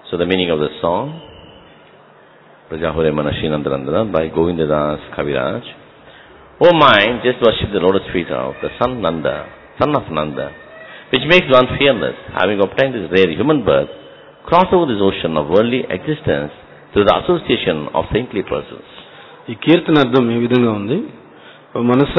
So the meaning of the song, Prajahore Manashinandarandana by Govindadas Kaviraj. O mind, just worship the lotus feet of the son of Nanda, which makes one fearless, having obtained this rare human birth, cross over this ocean of worldly existence through the association of saintly persons. ఈ కీర్తన అర్థం ఏ విధంగా ఉంది? ఓ మనస,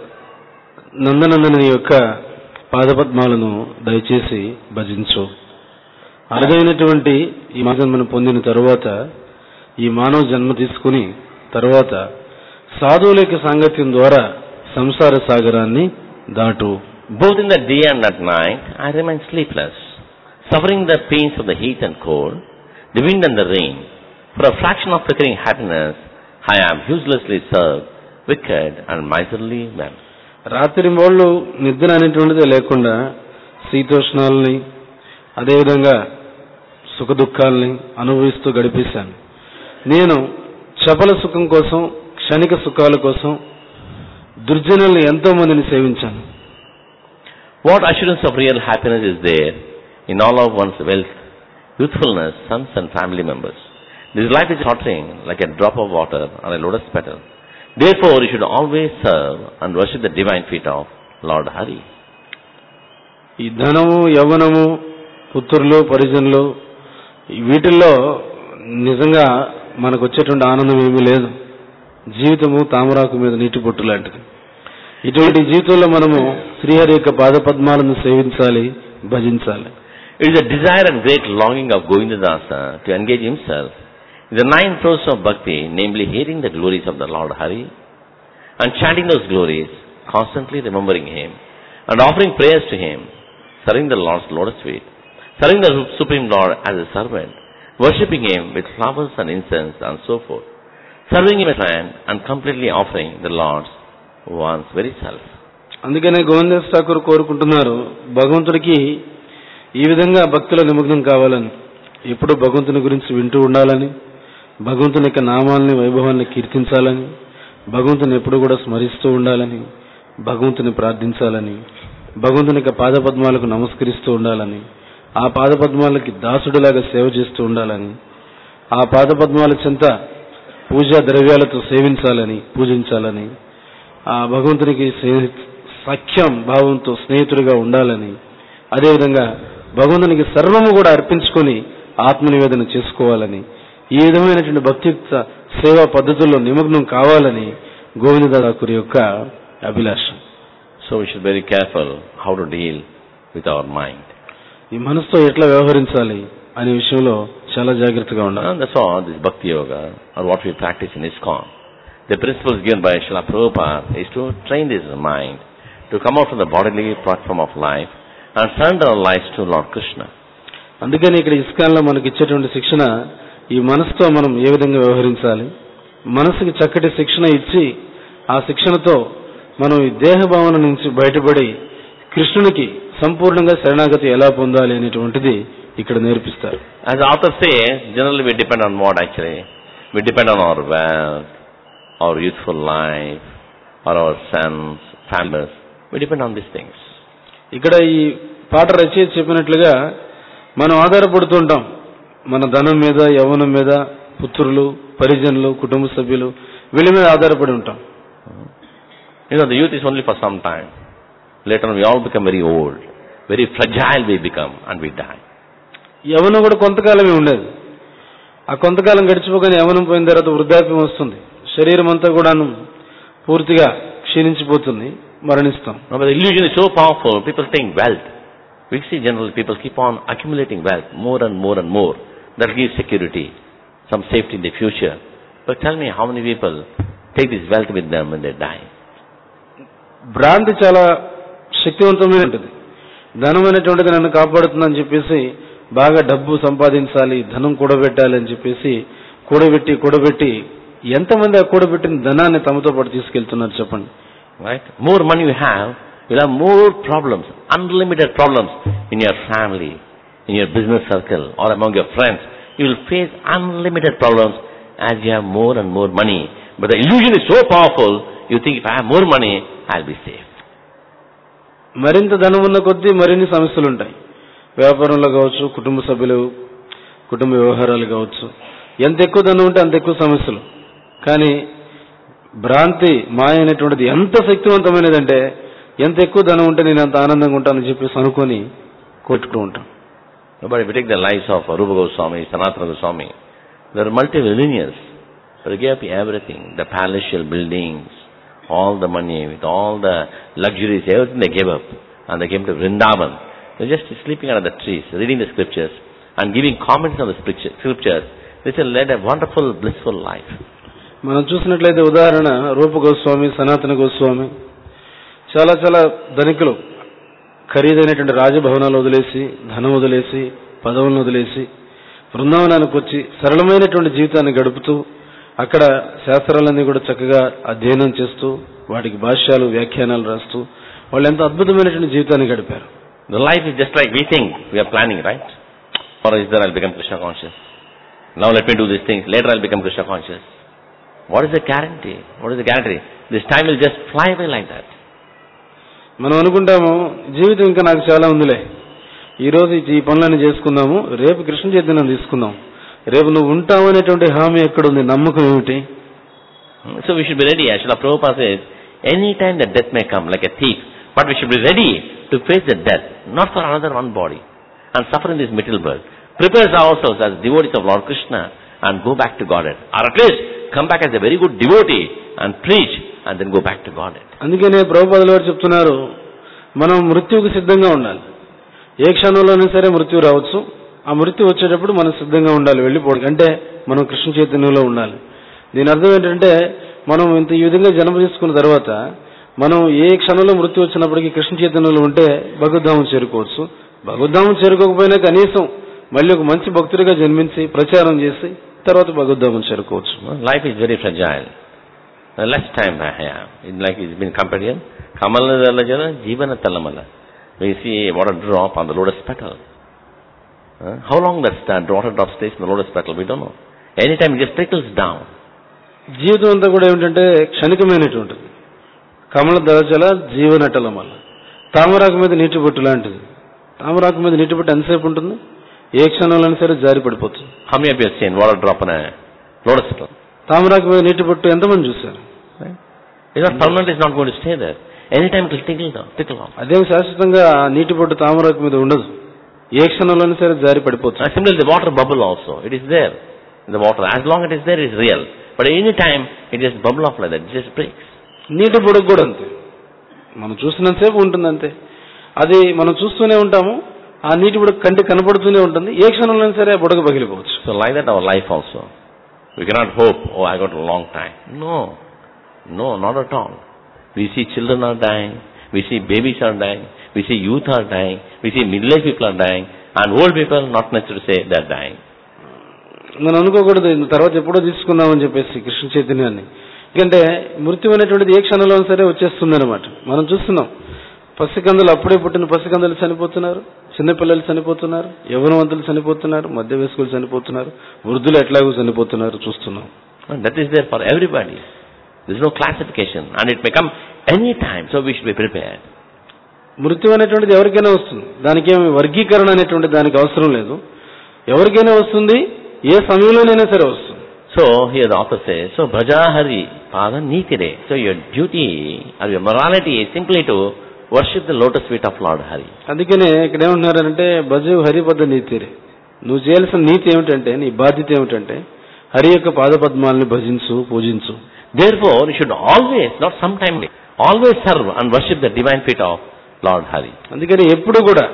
నందనందని యొక్క పాదపద్మాలను దయచేసి భజించు. అరుదైనటువంటి ఈ మానవ పొందిన తరువాత, ఈ మానవ జన్మ తీసుకుని తరువాత సాధువుల యొక్క సాంగత్యం ద్వారా సంసార సాగరాన్ని దాటు. Both in the day and at night I remain sleepless, suffering the pains of the heat and cold, the wind and the rain. For a fraction of flickering happiness I am uselessly served, wicked and miserly man. రాత్రి మోళ్ళు నిద్ర అనేటువంటిది లేకుండా శీతోష్ణాలని అదేవిధంగా సుఖ దుఃఖాలని అనుభవిస్తూ గడిపేశాను. నేను చపల సుఖం కోసం, క్షణిక సుఖాల కోసం దుర్జనుల్ని ఎంతో మందిని సేవించాను. What assurance of real happiness is there in all of one's wealth, youthfulness, sons and family members? This life is tottering like a drop of water on a lotus petal. Therefore, you should always serve and worship the divine feet of Lord Hari. ఈ ధనము, యవ్వనము, పుత్రులు, పరిజనులు, వీటిల్లో నిజంగా మనకు వచ్చేటువంటి ఆనందం ఏమీ లేదు. జీవితము తామరాకు మీద నీటి పొట్టు లాంటిది. ఇటువంటి జీవితంలో మనము శ్రీహరి యొక్క పాదపద్మాలను సేవించాలి, భజించాలి. It is a desire and great longing of Govindadasa to engage himself in the 9 throes of bhakti, namely hearing the glories of the Lord Hari and chanting those glories, constantly remembering him and offering prayers to him, serving the Lord's lotus feet, serving the Supreme Lord as a servant, worshipping him with flowers and incense and so forth, serving him as a friend and completely offering the Lord's one's very self. అందుకనే గోవిందాస్ ఠాకూర్ కోరుకుంటున్నారు, భగవంతుడికి ఈ విధంగా భక్తుల నిమగ్నం కావాలని, ఎప్పుడు భగవంతుని గురించి వింటూ ఉండాలని, భగవంతుని యొక్క నామాలని, వైభవాన్ని కీర్తించాలని, భగవంతుని ఎప్పుడు కూడా స్మరిస్తూ ఉండాలని, భగవంతుని ప్రార్థించాలని, భగవంతుని యొక్క పాదపద్మాలకు నమస్కరిస్తూ ఉండాలని, ఆ పాదపద్మాలకి దాసుడిలాగా సేవ చేస్తూ ఉండాలని, ఆ పాదపద్మాల చెంత పూజా ద్రవ్యాలతో సేవించాలని, పూజించాలని, ఆ భగవంతునికి సఖ్యం భావంతో స్నేహితుడిగా ఉండాలని, అదేవిధంగా భగవంతునికి సర్వము కూడా అర్పించుకొని ఆత్మనివేదన చేసుకోవాలని, ఈ విధమైనటువంటి భక్తియుక్త సేవా పద్ధతుల్లో నిమగ్నం కావాలని గోవిందదాస్ ఠాకూర్ యొక్క అభిలాష. So we should be very careful how to deal with our mind. ఈ మనసుతో ఎట్లా వ్యవహరించాలి అనే విషయంలో చాలా జాగ్రత్తగా ఉండాలి. And that's all this bhakti yoga or what we practice in ISKCON. The principles given by Srila Prabhupada is to train this mind to come out from the bodily platform of life and surrender our lives to Lord Krishna. అందుకని ఇక్కడ ISKCON లో మనకి ఇచ్చేటువంటి శిక్షణ, ఈ మనసుతో మనం ఏ విధంగా వ్యవహరించాలి, మనసుకి చక్కటి శిక్షణ ఇచ్చి ఆ శిక్షణతో మనం ఈ దేహ భావన నుంచి బయటపడి కృష్ణునికి సంపూర్ణంగా శరణాగతి ఎలా పొందాలి అనేటువంటిది ఇక్కడ నేర్పిస్తారు. As the author says, generally we depend on what actually? We depend on our wealth, our youthful life, or our sons, families. We depend on these things. ఇక్కడ ఈ పాట రచయిత చెప్పినట్లుగా మనం ఆధారపడుతుంటాం మన ధనం మీద, యవ్వనం మీద, పుత్రులు, పరిజనులు, కుటుంబ సభ్యులు, వీళ్ళ మీద ఆధారపడి ఉంటాం. The youth is only for some time. Later on we all become very old, very fragile we become and we die. యవ్వనం కూడా కొంతకాలమే ఉండేది. ఆ కొంతకాలం గడిచిపోగానే యవ్వనం పోయిన తర్వాత వృద్ధాప్యం వస్తుంది. శరీరం అంతా కూడాను పూర్తిగా క్షీణించిపోతుంది, మరణిస్తాం. But the illusion is so powerful, people think wealth. We see generally people keep on accumulating wealth more and more and more. That gives security, some safety in the future. But tell me how many people take this wealth with them when they die? భ్రాంతి చాలా శక్తివంతమైన ఉంటుంది. ధనం అనేటువంటిది నన్ను కాపాడుతుందని చెప్పేసి బాగా డబ్బు సంపాదించాలి, ధనం కూడబెట్టాలి అని చెప్పేసి కూడబెట్టి ఎంతమంది ఆ కూడబెట్టిన ధనాన్ని తమతో పాటు తీసుకెళ్తున్నారు చెప్పండి. Right? More money you have, you'll have more problems, unlimited problems in your family, in your business circle or among your friends. You will face unlimited problems as you have more and more money. But the illusion is so powerful, you think if I have more money, I'll be safe. మరింత ధనం ఉన్న కొద్దీ మరిన్ని సమస్యలు ఉంటాయి. వ్యాపారంలో కావచ్చు, కుటుంబ సభ్యులు కుటుంబ వ్యవహారాలు కావచ్చు. ఎంత ఎక్కువ ధనం ఉంటే అంత ఎక్కువ సమస్యలు. కానీ భ్రాంతి మాయ అనేటువంటిది ఎంత శక్తివంతమైనదంటే ఎంత ఎక్కువ ధనం ఉంటే నేను అంత ఆనందంగా ఉంటానని చెప్పేసి అనుకొని కొట్టుకుంటూ ఉంటాం. But if you take the lives of Rupa Goswami, Sanatana Goswami, they are multi-millionaires. They gave up everything, the palatial buildings, all the money, with all the luxuries, everything they gave up. And they came to Vrindavan. They were just sleeping under the trees, reading the scriptures and giving comments on the scriptures. They led a wonderful, blissful life. మనం చూసినట్లయితే ఉదాహరణ రూప గోస్వామి, సనాతన గోస్వామి చాలా చాలా ధనికులు. ఖరీదైనటువంటి రాజభవనాలు వదిలేసి, ధనం వదిలేసి, పదవులను వదిలేసి బృందావనానికి వచ్చి సరళమైనటువంటి జీవితాన్ని గడుపుతూ అక్కడ శాస్త్రాలన్నీ కూడా చక్కగా అధ్యయనం చేస్తూ వాటికి భాష్యాలు, వ్యాఖ్యానాలు రాస్తూ వాళ్ళు ఎంత అద్భుతమైనటువంటి జీవితాన్ని గడిపారు. The life is just like we think, we are planning, right? For Israel I'll become Krishna conscious. Now let me do these things, later I'll become Krishna conscious. What is the guarantee? What is the guarantee? This time will just fly away like that. మనం అనుకుంటాము జీవితం ఇంకా నాకు చాలా ఉందిలే, ఈరోజు ఈ పనులన్నీ చేసుకుందాము, రేపు కృష్ణ చైతన్యం తీసుకుందాం. రేపు నువ్వు ఉంటావు అనేటువంటి హామీ ఎక్కడుంది? నమ్మకం ఏమిటి? So we should be ready. Srila Prabhupada says, any time the death may come like a thief, but we should be ready to face the death, not for another one body, and suffer in this material world. Prepare ourselves as devotees of Lord Krishna and go back to Godhead. Or at least come back as a very good devotee and preach and then go back to Godhead. అందుకనే ప్రభుపాదుల వారు చెప్తున్నారు, మనం మృత్యువుకు సిద్ధంగా ఉండాలి. ఏ క్షణంలోనే సరే మృత్యు రావచ్చు. ఆ మృత్యు వచ్చేటప్పుడు మనం సిద్ధంగా ఉండాలి, వెళ్ళిపోవడానికి. అంటే మనం కృష్ణ చైతన్యంలో ఉండాలి. దీని అర్థం ఏంటంటే మనం ఇంత ఈ విధంగా జన్మ తీసుకున్న తర్వాత మనం ఏ క్షణంలో మృత్యు వచ్చినప్పటికీ కృష్ణ చైతన్యంలో ఉంటే భగవద్ధామం చేరుకోవచ్చు. భగవద్ధామం చేరుకోకపోయినా కనీసం మళ్ళీ ఒక మంచి భక్తుడిగా జన్మించి ప్రచారం చేసి తర్వాత భగవద్ధామం చేరుకోవచ్చు. Life is very fragile. Less time I have. It's like it's been compared here. Kamalajala Jivana Talamala. We see water drop on the lotus petal. How long that water drop stays in the lotus petal, we don't know. Anytime it just trickles down. జీవితం అంతా కూడా ఏమిటంటే క్షణికమైనటువంటిది. కమల దళజల జీవనటలమల. తామరాకు మీద నీటి బొట్టు లాంటిది. తామరాకు మీద నీటి బొట్టు ఎంతసేపు ఉంటుంది? ఏ క్షణంలోనే సరే జారి పడిపోతుంది. How many of you have seen water drop on a lotus petal? తామరాకు మీద నీటి బొట్టు ఎంతమంది చూశారు? It's not permanent, it's not going to stay there. Anytime it will trickle off. అదేం శాశ్వతంగా నీటి బొట్టు తామరాకు మీద ఉండదు. ఏ క్షణంలోనే సరే జారి పడిపోతుంది. Similarly, the water bubble also, it is there. The water, as long as it is there, it is real. But any time it just bubble off like that, it just breaks. నీటి బుడగ కూడా అంతే, మనం చూసినంతసేపు ఉంటుంది అంతే. అది మనం చూస్తూనే ఉంటాము, ఆ నీటి బుడగ కంటికి కనపడుతూనే ఉంటుంది. ఏ క్షణంలో సరే బుడగ పగిలిపోవచ్చు. So like that our life also. We cannot hope, oh I got a long time. No, not at all. We see children are dying, we see babies are dying, we see youth are dying, we see middle-aged people are dying, and old people, not necessary to say, they are dying. మనం అనుకోకూడదు తర్వాత ఎప్పుడో తీసుకుందామని చెప్పేసి కృష్ణ చైతన్యాన్ని. ఎందుకంటే మృత్యు అనేటువంటిది ఏ క్షణంలో సరే వచ్చేస్తుంది అనమాట. మనం చూస్తున్నాం, పసికందులు, అప్పుడే పుట్టిన పసికందులు చనిపోతున్నారు, చిన్నపిల్లలు చనిపోతున్నారు, యవ్వనవంతులు చనిపోతున్నారు, మధ్య వయస్కులు చనిపోతున్నారు, వృద్ధులు ఎట్లాగో చనిపోతున్నారు చూస్తున్నాం. That is there for everybody. There is no classification and it may come any time, so we should be prepared. మృత్యు అనేటువంటిది ఎవరికైనా వస్తుంది, దానికి ఏమి వర్గీకరణ అనేటువంటి దానికి అవసరం లేదు. ఎవరికైనా వస్తుంది, ఏ సమయంలోనైనా సరే వస్తుంది. So here the author says, so bhaja hari pada nitire. So your duty or your morality is simply to worship the lotus feet of Lord Hari. అందుకనే ఇక్కడ ఏమంటున్నారంటే భజు హరిపద నీతిరే. నువ్వు చేయాల్సిన నీతి ఏమిటంటే, నీ బాధ్యత ఏమిటంటే హరి యొక్క పాదపద్మాలని భజించు, పూజించు. Therefore you should always, not sometime, always serve and worship the divine feet of Lord Hari. అందుకని ఎప్పుడు కూడా,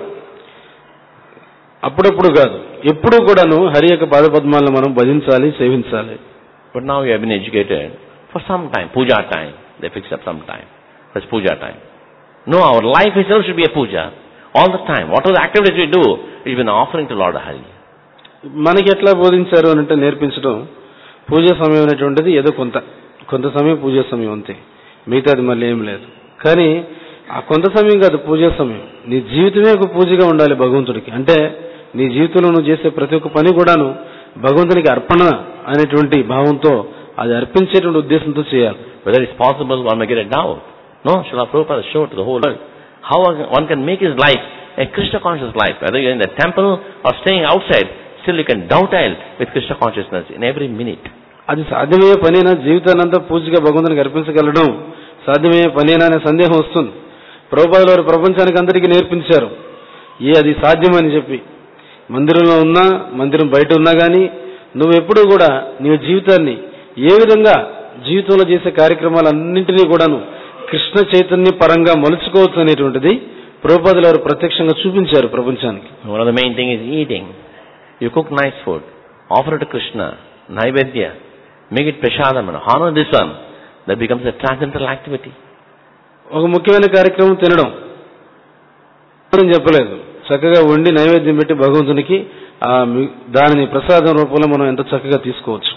అప్పుడప్పుడు కాదు, ఎప్పుడు కూడాను హరి యొక్క పాదపద్మాలను మనం భజించాలి, సేవించాలి. But now you have been educated for some time, puja time. They fix up some time. That's puja time. No, our life itself should be a puja all the time. What are the activities we do? It is an offering to Lord Hari. మనకి ఎట్లా బోధించారు అని అంటే నేర్పించడం, పూజ సమయం అనేటువంటిది ఏదో కొంత సమయం పూజ సమయం అంతే, మిగతాది మళ్ళీ ఏం లేదు. కానీ ఆ కొంత సమయం కాదు పూజ సమయం, నీ జీవితమే ఒక పూజగా ఉండాలి భగవంతుడికి. అంటే నీ జీవితంలో నువ్వు చేసే ప్రతి ఒక్క పని కూడాను భగవంతునికి అర్పణ అనేటువంటి భావంతో, అది అర్పించేటువంటి ఉద్దేశంతో చేయాలి. Whether it's possible, one may get a doubt. No, Srila Prabhupada showed to the whole world how one can make his life a Krishna conscious life. Whether you're in the temple or staying outside, Still you can dovetail with Krishna consciousness in every minute. అది సాధ్యమయ్యే పనేనా? జీవితాన్నంతా పూర్తిగా భగవంతునికి అర్పించగలడం సాధ్యమయ్యే పనేనా అనే సందేహం వస్తుంది. ప్రభుపాదుల వారు ప్రపంచానికి అందరికీ నేర్పించారు అది సాధ్యమని చెప్పి. మందిరంలో ఉన్నా, మందిరం బయట ఉన్నా కానీ నువ్వు ఎప్పుడూ కూడా నీ జీవితాన్ని ఏ విధంగా జీవితంలో చేసే కార్యక్రమాలన్నింటినీ కూడాను కృష్ణ చైతన్య పరంగా మలుచుకోవచ్చు అనేటువంటిది ప్రభుపాదుల వారు ప్రత్యక్షంగా చూపించారు ప్రపంచానికి. One of the main thing is eating. You cook nice food, offer it to Krishna, Naivedya, make it prasadam, honor this one. That becomes a transcendental activity. ఒక ముఖ్యమైన కార్యక్రమం తినడం అని చెప్పలేదు. చక్కగా వండి నైవేద్యం పెట్టి భగవంతునికి దానిని ప్రసాదం రూపంలో మనం ఎంత చక్కగా తీసుకోవచ్చు.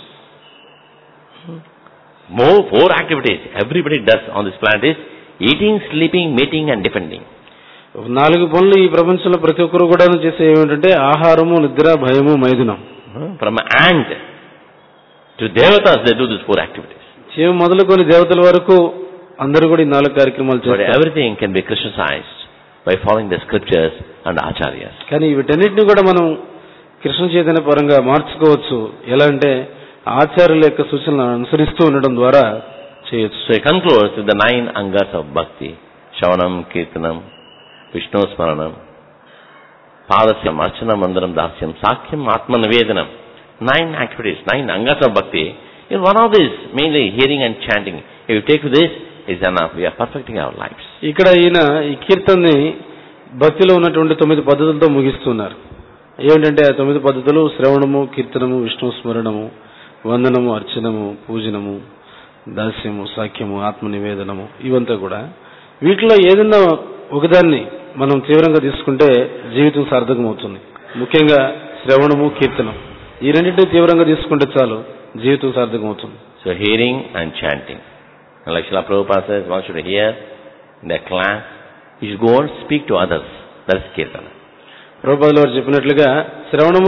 Four activities everybody does on this planet is eating, sleeping, mating and defending. 4 పనులు ఈ ప్రపంచంలో ప్రతి ఒక్కరు కూడా చేసే ఏమిటంటే ఆహారము, నిద్ర, భయము, మైథునం. From ant to devatas they do these 4 activities. చీమ మొదలుకొని దేవతల వరకు అందరూ కూడా ఈ 4 కార్యక్రమాలు చేస్తారు. But everything can be Krishnacized by following the scriptures and acharyas. కానీ వీటన్నిటిని కూడా మనం కృష్ణ చైతన్య పరంగా మార్చుకోవచ్చు. ఎలా అంటే ఆచార్యుల యొక్క సూచనలను అనుసరిస్తూ ఉండడం ద్వారా చేయొచ్చు. So he concludes with the 9 angas of bhakti: Shravanam, Kirtanam, Vishnu Smaranam, Padasyam, Archanam, Mandaram, Dasyam, Sakyam, Atma Nivedanam. 9 activities, 9 angas of bhakti. In one of these, mainly hearing and chanting. If you take this, is enough. We are perfecting our lives. ఇక్కడ ఈయన ఈ కీర్తనని భక్తిలో ఉన్నటువంటి 9 పద్ధతులతో ముగిస్తున్నారు. ఏమిటంటే ఆ 9 పద్ధతులు శ్రవణము, కీర్తనము, విష్ణు స్మరణము, వందనము, అర్చనము, పూజనము, దాస్యము, సాఖ్యము, ఆత్మ నివేదనము. ఇవంతా కూడా వీటిలో ఏదైనా ఒకదాన్ని మనం తీవ్రంగా తీసుకుంటే జీవితం సార్థకం అవుతుంది. ముఖ్యంగా శ్రవణము, కీర్తనం ఈ రెండింటిని తీవ్రంగా తీసుకుంటే చాలు జీవితం సార్థకం అవుతుంది. So hearing and chanting. Like Srila Prabhupada says, one should hear in the class, you should go and speak to others. That is Kirtana. ప్రభుపాదుల వారు చెప్పినట్లుగా శ్రవణము,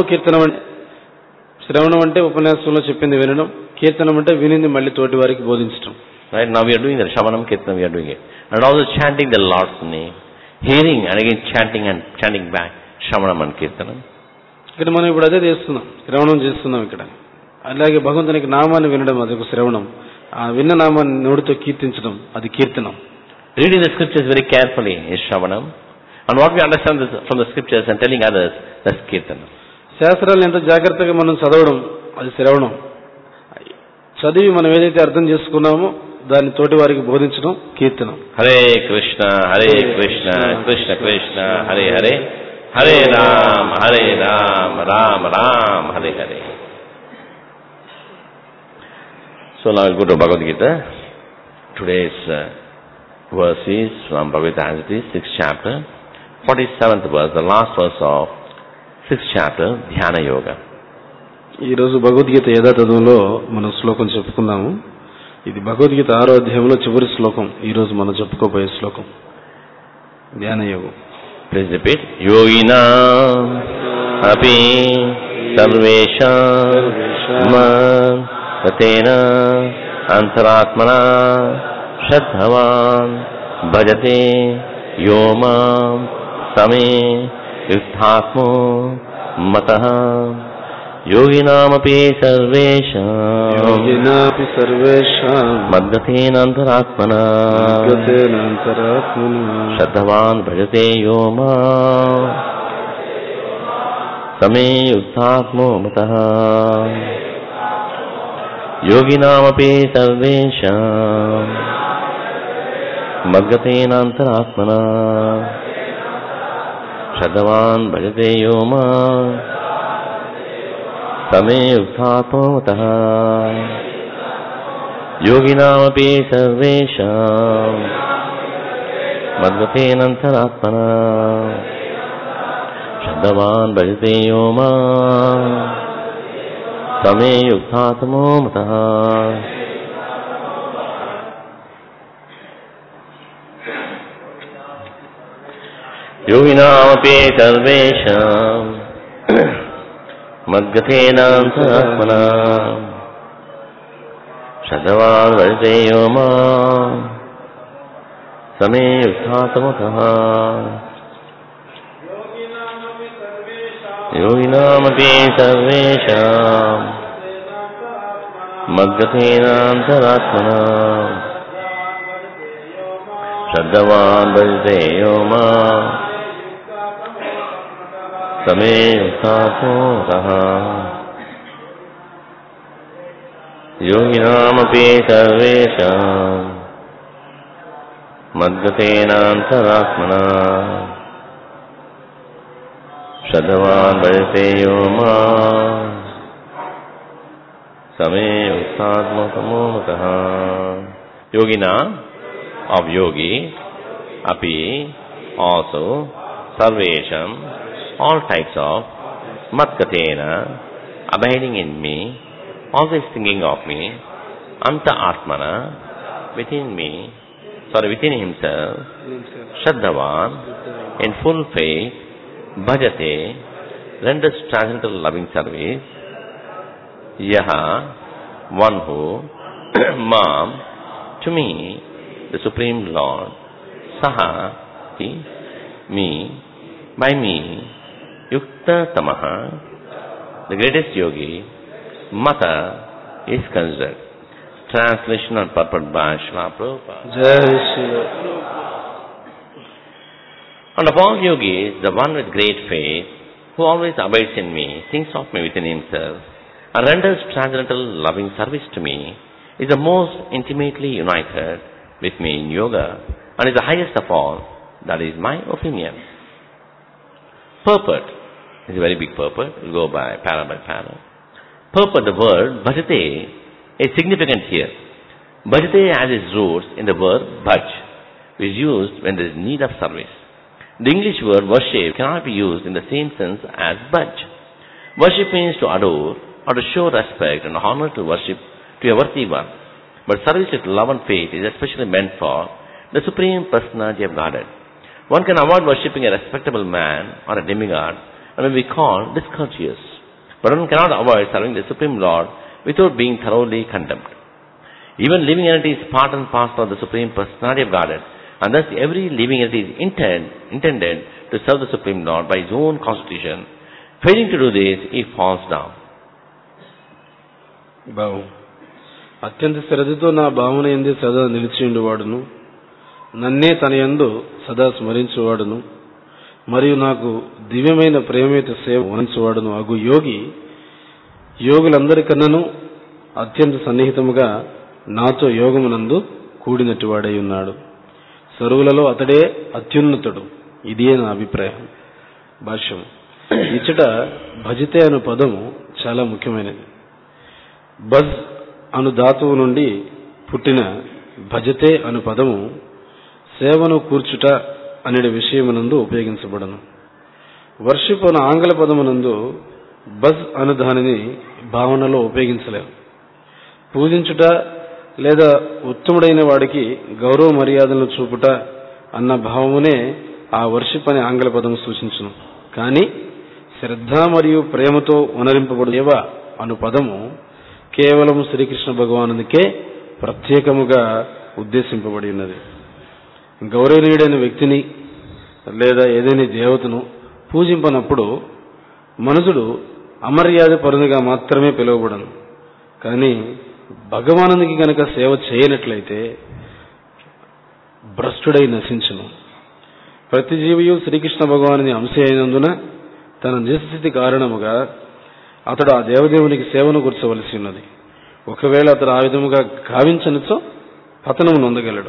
శ్రవణం అంటే ఉపన్యాసంలో చెప్పింది వినడం, కీర్తనం అంటే వినింది మళ్ళీ తోటి వారికి బోధించడం. Right now we are doing that. Shravanam, Kirtanam, we are doing it. And also chanting the Lord's name. Hearing and again chanting and chanting back. Shravanam and Kirtanam. ఇక్కడ మనం ఇప్పుడు అదే చేస్తున్నాం, శ్రవణం చేస్తున్నాం ఇక్కడ. అలాగే భగవంతునికి నామాన్ని వినడం అది ఒక శ్రవణం. ఆ విన్న నామాన్ని నోటితో కీర్తించడం అది కీర్తనం. Reading the scriptures very carefully is Shravanam. And what we understand from the scriptures and telling others, that's Kirtanam. శాస్త్రాలను ఎంత జాగ్రత్తగా మనం చదవడం అది శ్రవణం. చదివి మనం ఏదైతే అర్థం చేసుకున్నామో దాన్ని తోటి వారికి బోధించడం కీర్తనం. Hare Krishna Hare Krishna Krishna Krishna Hare Hare Hare Rama Rama Rama Hare Hare. So now we'll go to Bhagavad Gita. Today's verse is from Bhagavad Gita, 6th chapter, 47th verse, the last verse of 6th chapter, Dhyana Yoga. ఈరోజు భగవద్గీత యథాతథంలో మనం శ్లోకం చెప్పుకుందాము. ఇది భగవద్గీత 6వ అధ్యాయంలో చివరి శ్లోకం. ఈరోజు మనం చెప్పుకోబోయే శ్లోకం ధ్యాన యోగం. Please repeat. Yogina api sarvesham tatena antaratmana shraddhavan bhajate yomam same yukthatmo matah योगिनामपि सर्वेषां मद्गतेनान्तरात्मना श्रद्धवान् भजते यो माम् समे युक्तात्मो मतः योगिनामपि सर्वेषां मद्गतेनान्तरात्मना श्रद्धवान् भजते यो माम् समे युक्तात्मो मतः योगिनामपि सर्वेषां मद्गतेनान्तरात्मना श्रद्धवान् भजते यो माम् समे युक्तात्मो मतः. योगिनामपि सर्वेषां मद्गतेनान्तरात्मना श्रद्धवान् भजते यो माम् समे युक्तात्मो मतः yoginamapi sarvesham madgatenantaratmana Shraddhavan bhajate yo mam same yukthatmataha yoginamapi sarvesham madgatenantaratmana Shraddhavan bhajate yo mam same yukthatmataha Yogina of yogi, api, also, sarvesham, all types of, matgatena, abiding in me, always thinking of me, anta atmana, within me, within himself, Shraddhavan, in full faith, bhajate, renders transcendental loving service, yaha, one who, mam, to me, the Supreme Lord, saha, he, me, by me, yukta tamaha, the greatest yogi, mata, is considered. Translation and purport by Srila Prabhupada. Jai Shri. And of all yogis, the one with great faith, who always abides in me, thinks of me within himself, and renders transcendental loving service to me, is the most intimately united with me in yoga, and is the highest of all. That is my opinion. Purport is a very big purport. We'll go by para. Purport, the word bhajate, is significant here. Bhajate has its roots in the verb bhaj, which is used when there is need of service. The English word worship cannot be used in the same sense as bhaj. Worship means to adore or to show respect and honor to worship to a worthy one. But service with love and faith is especially meant for the Supreme Personality of Godhead. One can avoid worshipping a respectable man or a demigod and will be called discourteous. But one cannot avoid serving the Supreme Lord without being thoroughly condemned. Even living entity is part and parcel of the Supreme Personality of Godhead, and thus every living entity is intended to serve the Supreme Lord by his own constitution. Failing to do this, he falls down. భావం అత్యంత శ్రద్ధతో నా భావన యందు సదా నిలిచియుండువాడును, నన్నే తన యందు సదా స్మరించువాడును, మరియు నాకు దివ్యమైన ప్రేమయుత సేవ వహించువాడును అగు యోగి యోగులందరికన్నను అత్యంత సన్నిహితముగా నాతో యోగమునందు కూడినట్టు వాడై ఉన్నాడు. సర్వులలో అతడే అత్యున్నతుడు. ఇదే నా అభిప్రాయం. భాష్యం. ఇచ్చట భజితే అను పదము చాలా ముఖ్యమైనది. బజ్ అను ధాతువు నుండి పుట్టిన భజతే అను పదము సేవను కూర్చుట అనే విషయమునందు ఉపయోగించబడను. వర్షిప్ అను ఆంగ్ల పదమునందు బజ్ అను దానిని భావనలో ఉపయోగించలేము. పూజించుట లేదా ఉత్తముడైన వాడికి గౌరవ మర్యాదలను చూపుట అన్న భావమునే ఆ వర్షిప్ అనే ఆంగ్ల పదము సూచించును. కానీ శ్రద్ధ మరియు ప్రేమతో ఉనరింపబడు సేవ అను పదము కేవలం శ్రీకృష్ణ భగవానునికే ప్రత్యేకముగా ఉద్దేశింపబడి ఉన్నది. గౌరవనీయుడైన వ్యక్తిని లేదా ఏదైనా దేవతను పూజింపనప్పుడు మనుషుడు అమర్యాద పరునిగా మాత్రమే పిలువబడను. కానీ భగవానునికి కనుక సేవ చేయనట్లయితే భ్రష్టుడై నశించును. ప్రతి జీవియు శ్రీకృష్ణ భగవానుని అంశ అయినందున తన నిజస్థితి కారణముగా అతడు ఆ దేవదేవునికి సేవను కూర్చవలసి ఉన్నది. ఒకవేళ అతడు ఆ విధముగా గావించనిచో పతనము నొందగలడు.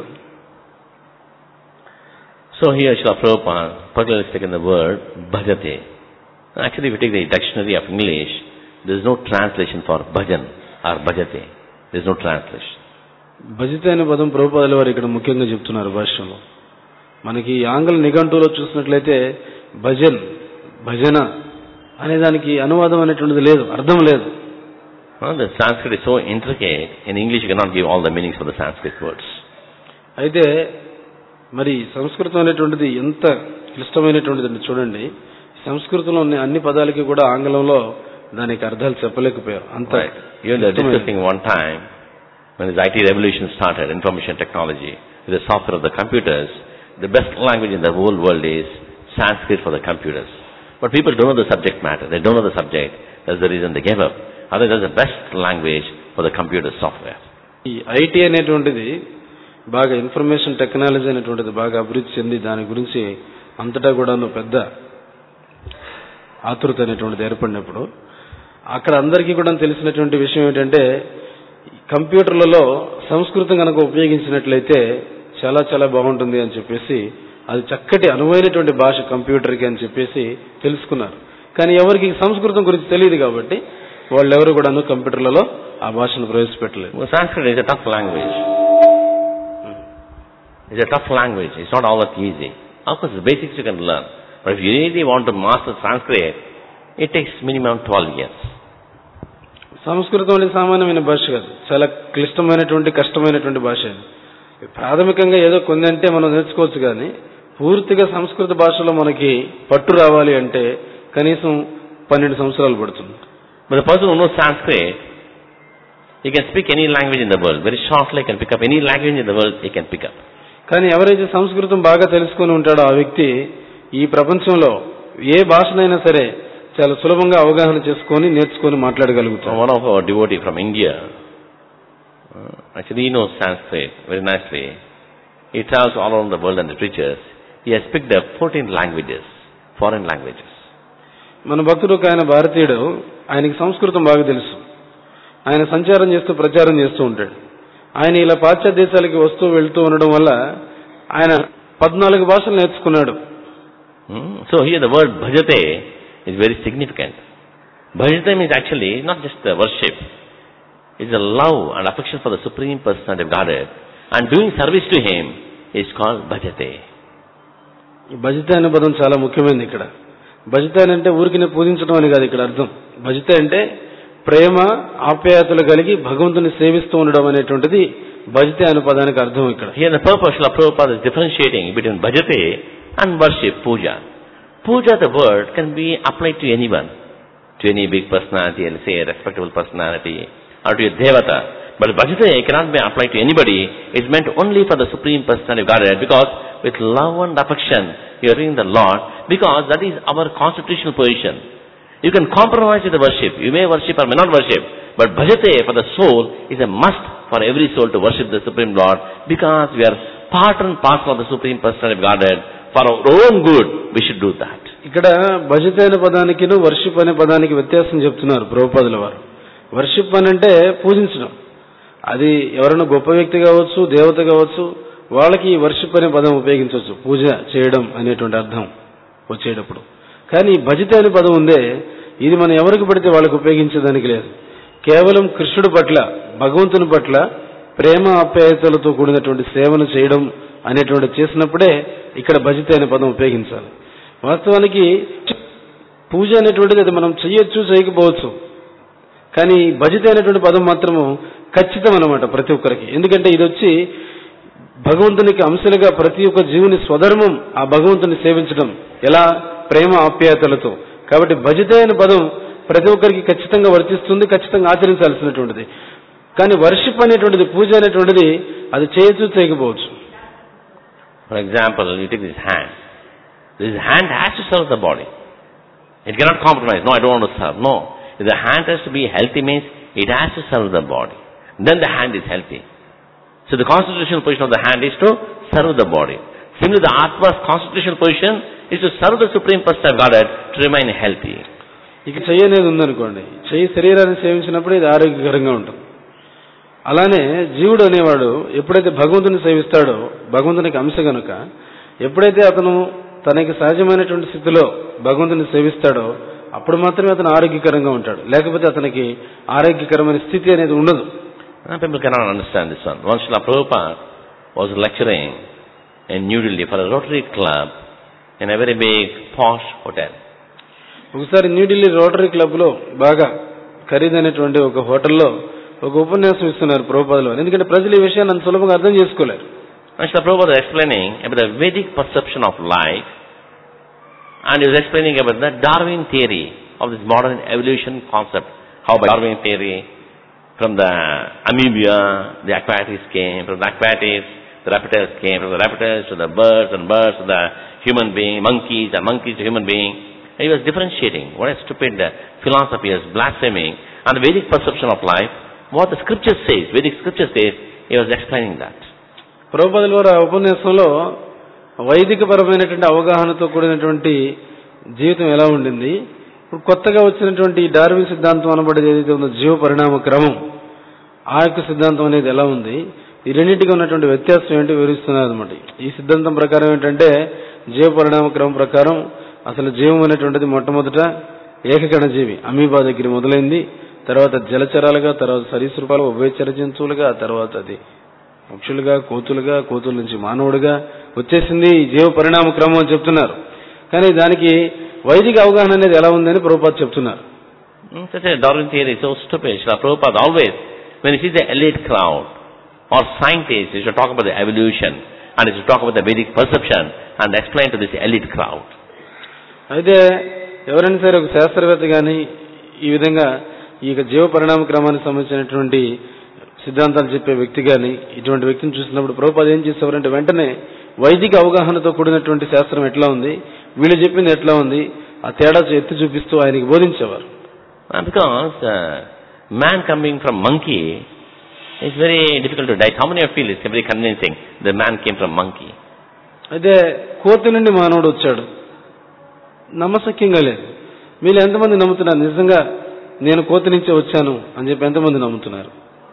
So here Srila Prabhupada particularly taken the word bhajate. Actually, if you take the dictionary of English, there is no translation for bhajan or bhajate. There is no translation. భజితే అనే పదం ప్రభుపాదుల వారు ఇక్కడ ముఖ్యంగా చెప్తున్నారు భాష్యంలో. మనకి ఆంగ్ల నిఘంటువులో చూసినట్లయితే భజన్, భజన అనే దానికి అనువాదం అనేటువంటిది లేదు, అర్థం లేదు. The Sanskrit is so intricate. In English, you cannot give all the meanings for the Sanskrit words. అయితే మరి సంస్కృతం అనేటువంటిది ఎంత క్లిష్టమైనటువంటిది చూడండి. సంస్కృతంలో ఉన్న అన్ని పదాలకి కూడా ఆంగ్లంలో దానికి అర్థాలు చెప్పలేకపోయారు. అంత Even they were discussing one time when this IT revolution started, information technology, with the software of the computers, the best language in the whole world is Sanskrit for the computers. But people don't know the subject matter. They don't know the subject. That's the reason they gave up. Otherwise, that's the best language for the computer software. ఈ IT అనేటువంటిది బాగా information technology అనేటువంటిది బాగా అభివృద్ధి చెంది దాని గురించి అంతటా కూడాను పెద్ద ఆతృత అనేటువంటిది ఏర్పడినప్పుడు అక్కడ అందరికీ కూడా తెలిసినటువంటి విషయం ఏంటంటే కంప్యూటర్లలో సంస్కృతం కనుక ఉపయోగించినట్లయితే చాలా చాలా బాగుంటుంది అని చెప్పేసి అది చక్కటి అనువైనటువంటి భాష కంప్యూటర్కి అని చెప్పేసి తెలుసుకున్నారు. కానీ ఎవరికి సంస్కృతం గురించి తెలియదు కాబట్టి వాళ్ళెవరు కూడాను కంప్యూటర్లలో ఆ భాషను ప్రవేశపెట్టలేదు. Sanskrit is a tough language. It's a tough language. It's not all that easy. Of course, the basics you can learn. But if you really want to master Sanskrit, it takes minimum 12 years. సంస్కృతం అనేది సామాన్యమైన భాష కాదు, చాలా క్లిష్టమైనటువంటి కష్టమైనటువంటి భాష. ప్రాథమికంగా ఏదో కొన్ని అంటే మనం నేర్చుకోవచ్చు, కానీ పూర్తిగా సంస్కృత భాషలో మనకి పట్టు రావాలి అంటే కనీసం 12 సంవత్సరాలు పడుతుంది. But the person who knows Sanskrit, he can speak any language in the world. Very shortly he can pick up any language in the world, he can pick up. కానీ ఎవరైతే సంస్కృతం బాగా తెలుసుకొని ఉంటాడో ఆ వ్యక్తి ఈ ప్రపంచంలో ఏ భాషనైనా సరే చాలా సులభంగా అవగాహన చేసుకొని నేర్చుకొని మాట్లాడగలుగుతారు. One of our devotee from India, actually he knows Sanskrit very nicely. He travels all around the world and the preachers. He has picked up 14 languages, foreign languages. మన భక్తుడు ఒక ఆయన భారతీయుడు, ఆయనకి సంస్కృతం బాగా తెలుసు. ఆయన సంచారం చేస్తూ ప్రచారం చేస్తూ ఉంటాడు. ఆయన ఇలా పాశ్చాత్య దేశాలకి వస్తూ వెళ్తూ ఉండడం వల్ల ఆయన 14 భాషలు నేర్చుకున్నాడు. So here the word bhajate is very significant. Bhajate means actually not just the worship. It's a love and affection for the Supreme Personality of Godhead. And doing service to Him is called bhajate. ఈ భజతే అనే పదం చాలా ముఖ్యమైనది ఇక్కడ. భజతే అంటే ఊరికినే పూజించడం అని కాదు ఇక్కడ అర్థం. భజతే అంటే ప్రేమ ఆప్యాయతలు కలిగి భగవంతుని సేవిస్తూ ఉండడం అనేటువంటిది భజతే అనే పదానికి అర్థం ఇక్కడ. Here the purpose of Prabhupada is differentiating between bhajate and worship, puja. Puja, the word, can be applied to anyone, to any big personality, let's say a respectable personality, or to a devata. But bhajate cannot be applied to anybody. It's meant only for the Supreme Personality of Godhead, because with love and affection you are doing the Lord, because that is our constitutional position. You can compromise with the worship. You may worship or may not worship. But bhajate for the soul is a must for every soul to worship the Supreme Lord, because we are part and parcel of the Supreme Personality of Godhead. For our own good, we should do that. ఇక్కడ భజతే అనే పదానికి worship అనే పదానికి వ్యత్యాసం చెప్తున్నారు ప్రభుపాదుల వారు. Worship అని అంటే పూజించడం. అది ఎవరైనా గొప్ప వ్యక్తి కావచ్చు, దేవత కావచ్చు, వాళ్ళకి వర్షిప్ అనే పదం ఉపయోగించవచ్చు, పూజ చేయడం అనేటువంటి అర్థం వచ్చేటప్పుడు. కానీ భజతే అనే పదం ఉందే, ఇది మనం ఎవరికి పడితే వాళ్ళకి ఉపయోగించేదానికి లేదు. కేవలం కృష్ణుడి పట్ల, భగవంతుని పట్ల ప్రేమ ఆప్యాయతలతో కూడినటువంటి సేవను చేయడం అనేటువంటి చేసినప్పుడే ఇక్కడ భజతే అనే పదం ఉపయోగించాలి. వాస్తవానికి పూజ అనేటువంటిది అది మనం చెయ్యొచ్చు, చేయకపోవచ్చు. కానీ భజతే అనేటువంటి పదం మాత్రము ఖచ్చితం అన్నమాట ప్రతి ఒక్కరికి. ఎందుకంటే ఇది వచ్చి భగవంతునికి అంశలుగా ప్రతి ఒక్క జీవుని స్వధర్మం ఆ భగవంతుని సేవించడం, ఎలా ప్రేమ ఆప్యాయతలతో. కాబట్టి భజతే అనే పదం ప్రతి ఒక్కరికి ఖచ్చితంగా వర్తిస్తుంది, ఖచ్చితంగా ఆచరించాల్సినటువంటిది. కానీ వర్షిప్ అనేటువంటిది, పూజ అనేటువంటిది అది చేయొచ్చు, చేయకపోవచ్చు. For example, you take this hand. This hand has to serve the body. It cannot compromise. No, I don't want to serve. No. If the hand has to be healthy, means it has to serve the body. Then the hand is healthy. So the constitutional position of the hand is to serve the body. Similarly, the Atma's constitutional position is to serve the Supreme Personality of Godhead to remain healthy. ఇక చెయ్యి అనేది ఉందనుకోండి, చెయ్యి శరీరాన్ని సేవించినప్పుడు ఇది ఆరోగ్యకరంగా ఉంటుంది. అలానే జీవుడు అనేవాడు ఎప్పుడైతే భగవంతుని సేవిస్తాడో, భగవంతునికి అంశ కనుక, ఎప్పుడైతే అతను తనకి సహజమైనటువంటి స్థితిలో భగవంతుని సేవిస్తాడో అప్పుడు మాత్రమే అతను ఆరోగ్యకరంగా ఉంటాడు. లేకపోతే అతనికి ఆరోగ్యకరమైన స్థితి అనేది ఉండదు. People cannot understand this one. Once Srila Prabhupada was lecturing in New Delhi for a Rotary Club in a very big posh hotel. ఒకసారి న్యూఢిల్లీ రోటరీ క్లబ్ లో బాగా ఖరీదైనటువంటి ఒక హోటల్లో ఒక ఉపన్యాసం ఇస్తున్నారు ప్రభుపాదుల వారు. ఎందుకంటే ప్రజలు ఈ విషయాన్ని అంత సులభంగా అర్థం చేసుకోలేరు. Srila Prabhupada was explaining about the Vedic perception of life, and he was explaining about the Darwin theory of this modern evolution concept. How by Darwin theory, from the amoeba, the aquatics came, from the aquatics, the reptiles came, from the reptiles to the birds, and birds to the human being, monkeys, and monkeys to human being. He was differentiating what a stupid philosophy is, blaspheming, and the Vedic perception of life. What the scripture says, Vedic scripture says, he was explaining that. ప్రభుపాదుల వారు ఆ ఉపన్యాసంలో వైదిక పరమైనటువంటి అవగాహనతో కూడినటువంటి జీవితం ఎలా ఉండింది, ఇప్పుడు కొత్తగా వచ్చినటువంటి డార్విన్ సిద్ధాంతం అనబడేది ఏదైతే ఉందో జీవ పరిణామ క్రమం, ఆ యొక్క సిద్ధాంతం అనేది ఎలా ఉంది, ఈ రెండింటికి ఉన్నటువంటి వ్యత్యాసం ఏంటి వివరిస్తున్నారు అనమాట. ఈ సిద్ధాంతం ప్రకారం ఏంటంటే జీవ పరిణామ క్రమం ప్రకారం అసలు జీవం అనేటువంటిది మొట్టమొదట ఏకకణ జీవి అమీబా దగ్గర మొదలైంది, తర్వాత జలచరాలుగా, తర్వాత సరీసృపాలు, ఉభయచర జంతువులుగా, తర్వాత అది పక్షులుగా, కోతులుగా, కోతుల నుంచి మానవుడిగా వచ్చేసింది ఈ జీవ పరిణామ క్రమం అని చెప్తున్నారు. కానీ దానికి వైదిక అవగాహన అనేది ఎలా ఉందని ప్రభుపాద చెప్తున్నారు. Such a Darwin theory is so stupid. Srila Prabhupada always, when he sees the elite crowd or scientists, he should talk about the evolution and he should talk about the Vedic perception and explain to this elite crowd. అయితే ఎవరైనా సరే ఒక శాస్త్రవేత్త కానీ ఈ విధంగా ఈ జీవ పరిణామ క్రమానికి సంబంధించినటువంటి సిద్ధాంతాలు చెప్పే వ్యక్తి కానీ ఇటువంటి వ్యక్తిని చూసినప్పుడు ప్రభుపాద ఏం చేసేవారంటే వెంటనే వైదిక అవగాహనతో కూడినటువంటి శాస్త్రం ఎట్లా ఉంది, వీళ్ళు చెప్పింది ఎట్లా ఉంది, ఆ తేడా ఎత్తి చూపిస్తూ ఆయనకి బోధించేవారు. Because man coming from monkey is very difficult to digest. How many of you feel it's very convincing the man came from monkey? అయితే కోతి నుండి మానవుడు వచ్చాడు, నమ్మశక్యంగా లేదు. మీరు ఎంతమంది నమ్ముతున్నారు నిజంగా నేను కోతి నుంచే వచ్చాను అని చెప్పి ఎంతమంది నమ్ముతున్నారు?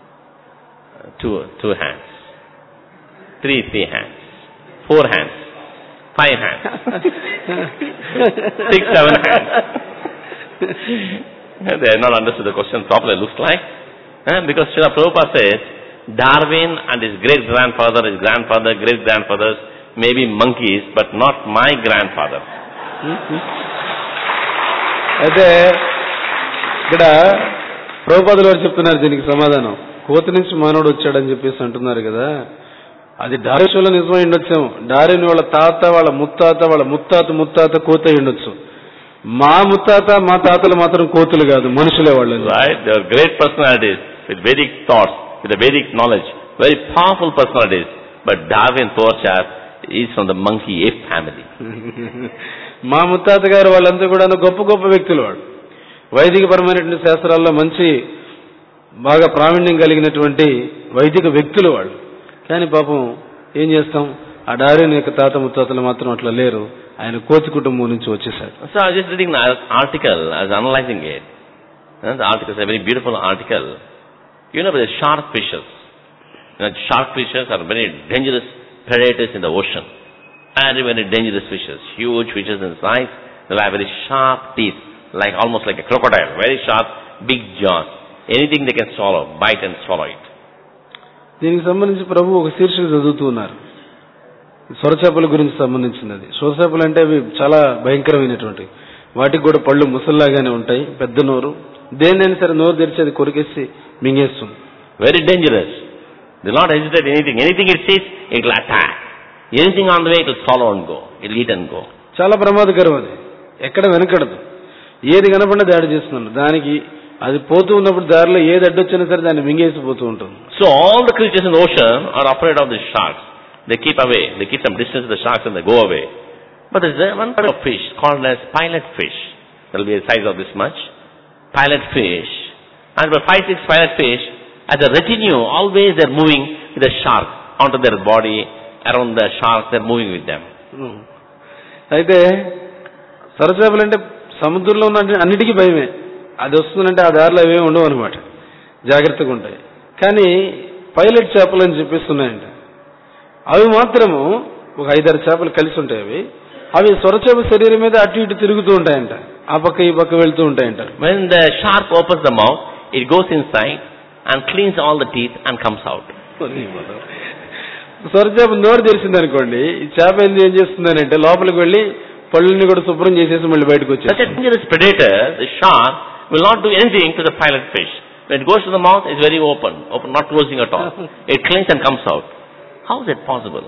2 hands, 3 hands, 4 hands, 5 hands, 6, 7 hands. They have not understood the question properly, looks like. Because Srila Prabhupada says, Darwin and his great-grandfather, his grandfather, great-grandfathers may be monkeys, but not my grandfather. అయితే ఇక్కడ ప్రభుపాదులు వారు చెప్తున్నారు దీనికి సమాధానం. కోతి నుంచి మానవుడు వచ్చాడని చెప్పేసి అంటున్నారు కదా, అది డార్విన్లో నిజమై ఉండొచ్చాము. డార్విన్ వాళ్ళ తాత, వాళ్ళ ముత్తాత, వాళ్ళ ముత్తాత ముత్తాత కోతి అయి ఉండొచ్చు. మా ముత్తాత, మా తాతలు మాత్రం కోతులు కాదు, మనుషులే వాళ్ళు. Right? They are great personalities with Vedic thoughts, with the Vedic knowledge, very powerful personalities. But Darwin, poor chap, is from the monkey ape family. మా ముత్తాత గారు వాళ్ళంతా కూడా గొప్ప గొప్ప వ్యక్తులు, వాడు వైదిక పరమైనటువంటి శాస్త్రాల్లో మంచి బాగా ప్రావీణ్యం కలిగినటువంటి వైదిక వ్యక్తులు వాళ్ళు. కానీ పాపం ఏం చేస్తాం, ఆ డార్విన్ యొక్క తాత ముత్తాతలు మాత్రం అట్లా లేరు, ఆయన కోతి కుటుంబం నుంచి వచ్చేసారు. So I was just reading the article, I was analyzing it. The article is a very beautiful article. You know, the shark fishes. Shark fishes are very dangerous predators in the ocean. Very, very dangerous fishes. Huge fishes in size. They have very sharp teeth, like almost like a crocodile. Very sharp, big jaws. Anything they can swallow, bite and swallow it. దీనికి సంబంధించి ప్రభు ఒక శీర్షిక చదువుతూ ఉన్నారు. సొరచేపల గురించి సంబంధించినది. సొరచేపలు అంటే అవి చాలా భయంకరమైనటువంటి, వాటికి కూడా పళ్ళు ముసల్లాగానే ఉంటాయి, పెద్ద నోరు, దేన్నైనా సరే నోరు తెరిచేది కొరికేసి మింగేస్తుంది. Very dangerous. They will not hesitate anything. Anything it sees, it will attack. Anything on the way, it will follow and go. It will eat and go. చాలా ప్రమాదకరం అది, ఎక్కడ వెనకడదు, ఏది కనపడినా దాడి చేస్తున్నాడు. దానికి అది పోతూ ఉన్నప్పుడు దారిలో ఏది అడ్డొచ్చినా సరే దాన్ని మింగేసిపోతూ ఉంటుంది. So all the creatures in the ocean are afraid of the sharks. They keep away. They keep some distance to the sharks and they go away. But there is one kind of fish called as pilot fish. That will be the size of this much. Pilot fish. And about 5-6 pilot fish, as a retinue, always they are moving with the shark onto their body, around the sharks, they are moving with them. అయితే సొరచేపలు అంటే సముద్రంలో ఉన్న అన్నిటికీ భయమే. అది వస్తుందంటే ఆ దారిలో అవేమి ఉండవు అనమాట, జాగ్రత్తగా ఉంటాయి. కానీ పైలట్ చేపలు అని చెప్పిస్తున్నాయంట, అవి మాత్రము ఒక 5-6 చేపలు కలిసి ఉంటాయి. అవి సొరచేప శరీరం మీద అటు ఇటు తిరుగుతూ ఉంటాయంట, ఆ పక్క ఈ పక్క వెళ్తూ ఉంటాయంట. When the shark opens the mouth, it goes inside and cleans all the teeth and comes out. సొరచేప నోరు తెరిచింది అనుకోండి, ఈ చేప ఏం చేస్తుందనంటే లోపలికి వెళ్ళి పళ్ళని కూడా శుభ్రం చేసేసి మళ్ళీ బయటకు వచ్చేది. Such a dangerous predator, the shark, will not do anything to the pilot fish. When it goes to the mouth, it's very open, not closing at all. It cleans and comes out. How is it possible?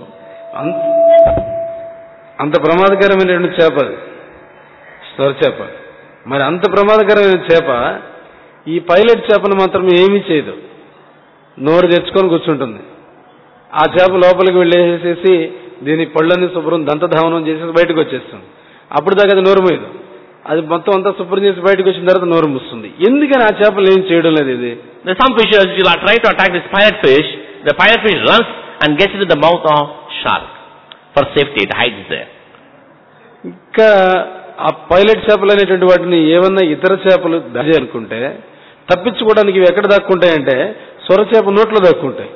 అంత ప్రమాదకరమైనటువంటి చేప సొరచేప. మరి అంత ప్రమాదకరమైన చేప ఈ pilot చేపను మాత్రం ఏమీ చేయదు, నోరు తెచ్చుకొని కూర్చుంటుంది. ఆ చేప లోపలికి వెళ్ళేసేసి దీని పళ్ళని శుభ్రం దంతధావనం చేసేసి బయటకు వచ్చేస్తుంది. అప్పుడు దాకా అది నోరు మోయదు. అది మొత్తం అంతా శుభ్రం చేసి బయటకు వచ్చిన తర్వాత నోరు మూస్తుంది. ఎందుకని ఆ చేపలు ఏం చేయడం లేదు ఇది? There's some fishes will try to attack this pirate fish. The pirate fish runs and gets into the mouth of shark. For safety, it hides there. ఇంకా ఆ పైలట్ చేపలు అనేటువంటి వాటిని ఏమన్నా ఇతర చేపలు దాడి అనుకుంటే తప్పించుకోవడానికి ఇవి ఎక్కడ దాక్కుంటాయంటే సొర చేప నోట్లో దాక్కుంటాయి.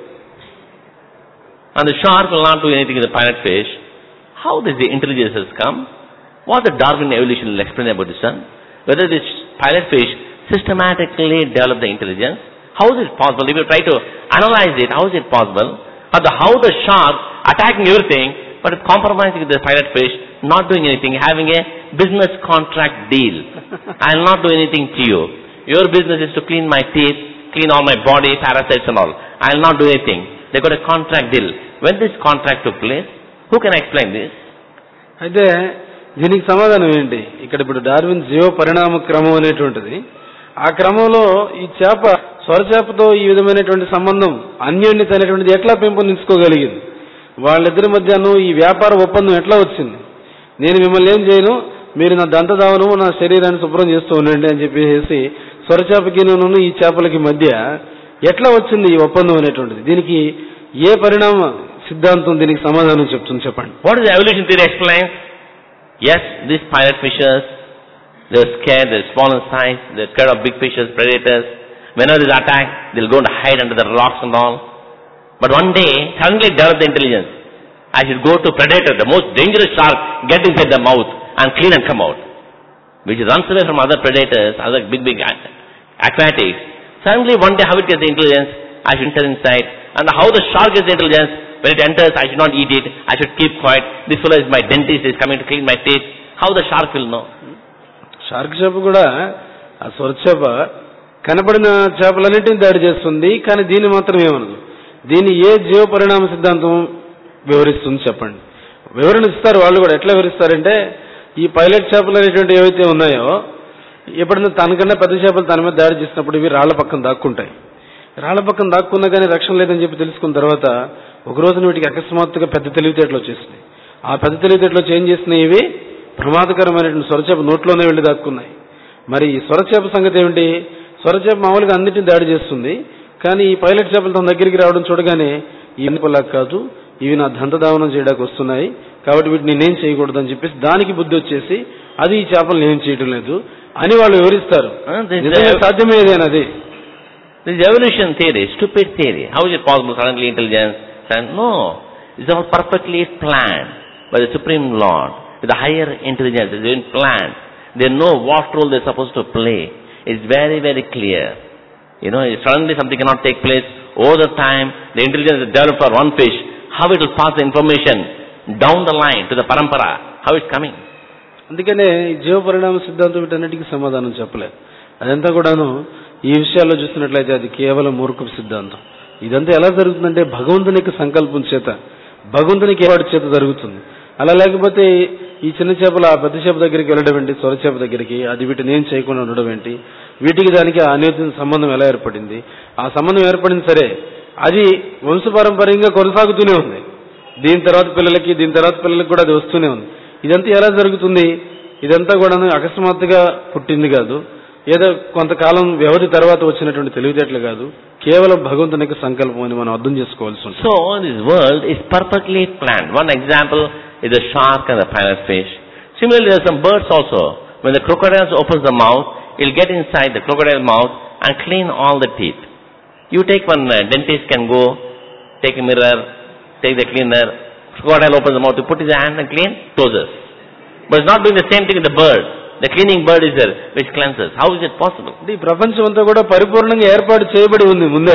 And the shark will not do anything to the pirate fish. How does the intelligence has come? What the Darwin evolution will explain about this one? Whether this pirate fish systematically developed the intelligence? How is it possible? If you try to analyze it, how is it possible? Or how the shark attacking everything, but compromising with the pirate fish, not doing anything, having a business contract deal. I will not do anything to you. Your business is to clean my teeth, clean all my body, parasites and all. I will not do anything. They got a contract deal. When this contract took place, who can explain this? అయితే దీనికి సమాధానం ఏంటి? ఇక్కడ ఇప్పుడు Darwin జీవ పరిణామ క్రమం అనేటువంటిది, ఆ క్రమంలో ఈ చేప స్వరచేపతో ఈ విధమైనటువంటి సంబంధం అన్యోన్యత అనేటువంటిది ఎట్లా పెంపొందించుకోగలిగింది? వాళ్ళిద్దరి మధ్యను ఈ వ్యాపార ఒప్పందం ఎట్లా వచ్చింది? నేను మిమ్మల్ని ఏం చేయను, మీరు నా దంతదావను నా శరీరాన్ని శుభ్రం చేస్తూ ఉండండి అని చెప్పేసి స్వరచేపకి ఈ చేపలకి మధ్య ఎట్లా వచ్చింది ఈ ఒప్పందం అనేటువంటిది? దీనికి ఏ పరిణామ సిద్ధాంతం దీనికి సమాధానం చెప్తుంది చెప్పండి. What is the evolution theory explains? Yes, these pirate fishes, they are scared, they are small in size, they are scared of big fishes, predators. Whenever they attack, they will go and hide under the rocks and all. But one day, suddenly develop the intelligence. I should go to predator, the most dangerous shark, get inside the mouth and clean and come out. Which runs away from other predators, other big aquatics. Suddenly one day how it gets the intelligence, I should enter inside. And how the shark gets the intelligence, when it enters, I should not eat it, I should keep quiet. This fellow is my dentist, is coming to clean my teeth. How the shark will know? Shark చేప కూడా ఆ సొరచేప కనపడిన చేపలన్నింటినీ దాడి చేస్తుంది, కానీ దీన్ని మాత్రం ఏమనదు. దీన్ని ఏ జీవ పరిణామ సిద్ధాంతం వివరిస్తుంది చెప్పండి. వివరణ ఇస్తారు వాళ్ళు కూడా. ఎట్లా వివరిస్తారంటే, ఈ పైలట్ చేపలు అనేటువంటి ఏవైతే ఉన్నాయో, ఎప్పుడైనా తనకన్నా పెద్ద చేపలు తన మీద దాడి చేసినప్పుడు ఇవి రాళ్ల పక్కన దాక్కుంటాయి. రాళ్ల పక్కన దాక్కున్నా కానీ రక్షణ లేదని చెప్పి తెలుసుకున్న తర్వాత ఒక రోజున వీటికి అకస్మాత్తుగా పెద్ద తెలివితేటలు వచ్చేసినాయి. ఆ పెద్ద తెలివితేటలు ఏం చేసినాయి? ఇవి ప్రమాదకరమైనటువంటి సొరచేప నోట్లోనే వెళ్లి దాక్కున్నాయి. మరి ఈ సొరచేప సంగతి ఏమిటి? సొరచేప మామూలుగా అన్నిటిని దాడి చేస్తుంది, కానీ ఈ పైలట్ చేపలు తన దగ్గరికి రావడం చూడగానే ఈ పల్లా కాదు, ఇవి నా దంతధావనం చేయడానికి వస్తున్నాయి, కాబట్టి వీటిని నేనేం చేయకూడదని చెప్పేసి దానికి బుద్ధి వచ్చేసి అది ఈ చేపలు ఏం చేయడం లేదు అని వాళ్ళు వివరిస్తారు. సాధ్యమేదేనది. This is evolution theory, stupid theory. How is it possible suddenly intelligence? No, it's all perfectly planned by the Supreme Lord. With the higher intelligence, it's been planned. They know what role they're supposed to play. It's very, very clear. You know, suddenly something cannot take place. Over the time, the intelligence is developed for one fish. How it will pass the information down the line to the parampara? How it's coming? అందుకనే జీవ పరిణామ సిద్ధాంతం వీటన్నిటికీ సమాధానం చెప్పలేదు. అదంతా కూడాను ఈ విషయాల్లో చూసినట్లయితే అది కేవలం మూర్ఖపు సిద్ధాంతం. ఇదంతా ఎలా జరుగుతుందంటే భగవంతుని యొక్క సంకల్పం చేత, భగవంతునికి ఏర్పాటు చేత జరుగుతుంది. అలా లేకపోతే ఈ చిన్న చేపలు ఆ పెద్ద చేప దగ్గరికి వెళ్ళడం ఏంటి, సొరచేప దగ్గరికి, అది వీటిని ఏం చేయకుండా ఉండడం ఏంటి, వీటికి దానికి అన్యోన్య సంబంధం ఎలా ఏర్పడింది? ఆ సంబంధం ఏర్పడింది సరే, అది వంశపారంపర్యంగా కొనసాగుతూనే ఉంది. దీని తర్వాత పిల్లలకి కూడా అది వస్తూనే ఉంది. ఇదంతా ఎలా జరుగుతుంది? ఇదంతా కూడా అకస్మాత్తుగా పుట్టింది కాదు, ఏదో కొంతకాలం వ్యవధి తర్వాత వచ్చినటువంటి తెలివితేటలు కాదు, కేవలం భగవంతుని యొక్క సంకల్పం అని మనం అర్థం చేసుకోవాల్సి ఉంటుంది. So this world is perfectly planned. One example is the shark and the pirate fish. Similarly, there are some birds also. When the crocodile opens the mouth, it will get inside the crocodile mouth and clean all the teeth. You take one dentist can go, take a mirror, take the cleaner, crocodile opens the mouth, you put his hand and clean, closes. But it's not doing the same thing with the bird. The cleaning bird is there, which cleanses. How is it possible? ఈ ప్రపంచం అంతా కూడా పరిపూర్ణంగా ఏర్పాటు చేయబడి ఉంది ముందే.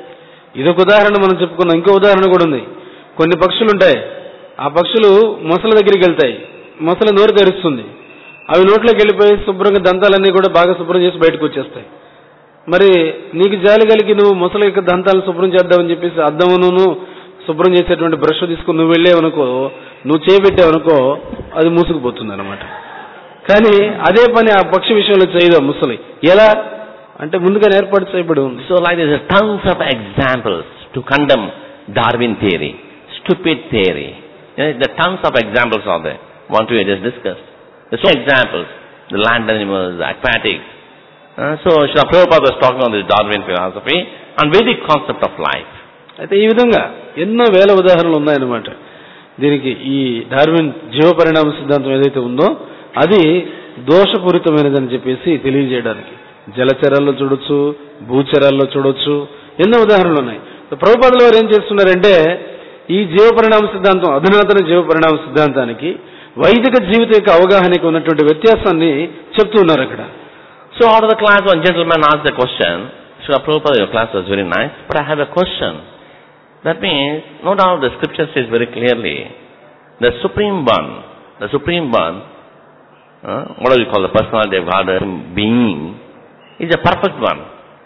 ఇదొక ఉదాహరణ మనం చెప్పుకున్నాం. ఇంకో ఉదాహరణ కూడా ఉంది. కొన్ని పక్షులు ఉంటాయి, ఆ పక్షులు మొసల దగ్గరికి వెళ్తాయి, మొసల నోరు తెరుస్తుంది, అవి నోట్లోకి వెళ్ళిపోయి శుభ్రంగా దంతాలన్నీ కూడా బాగా శుభ్రం చేసి బయటకు వచ్చేస్తాయి. మరి నీకు జాలి కలిగి నువ్వు మొసల యొక్క దంతాలను శుభ్రం చేద్దామని చెప్పేసి అద్దమును శుభ్రం చేసేటువంటి బ్రష్ తీసుకుని నువ్వు వెళ్ళేవనుకో, నువ్వు చేయబెట్టావనుకో, అది మూసుకుపోతుంది అనమాట. కానీ అదే పని ఆ పక్షి విషయంలో చేయదు ముసలి. ఎలా అంటే ముందుగానే ఏర్పాటు చేయబడి ఉంది. So like there's tons of examples to condemn Darwin theory, stupid theory. The tons of examples are there. Want to just discuss? There's so examples. the land animals, the aquatics. So Srila Prabhupada was talking on this Darwin philosophy and Vedic concept of life. అయితే ఈ విధంగా ఎన్నో వేల ఉదాహరణలు ఉన్నాయన్నమాట. దీనికి ఈ Darwin జీవ పరిణామ సిద్ధాంతం ఏదైతే ఉందో అది దోషపూరితమైనదని చెప్పేసి తెలియజేయడానికి జలచరాల్లో చూడొచ్చు, భూచరాల్లో చూడొచ్చు, ఎన్నో ఉదాహరణలు ఉన్నాయి. ప్రభుపాదుల వారు ఏం చేస్తున్నారంటే ఈ జీవ పరిణామ సిద్ధాంతం, అధునాతన జీవ పరిణామ సిద్ధాంతానికి వైదిక జీవిత యొక్క అవగాహనకి ఉన్నటువంటి వ్యత్యాసాన్ని చెప్తూ ఉన్నారు అక్కడ. So out of the class, one gentleman asked the question, Srila Prabhupada, your class was very nice, but I have a question. That means, no doubt the scripture says very clearly, the Supreme One, what do we call the personality of God, being, is a perfect one.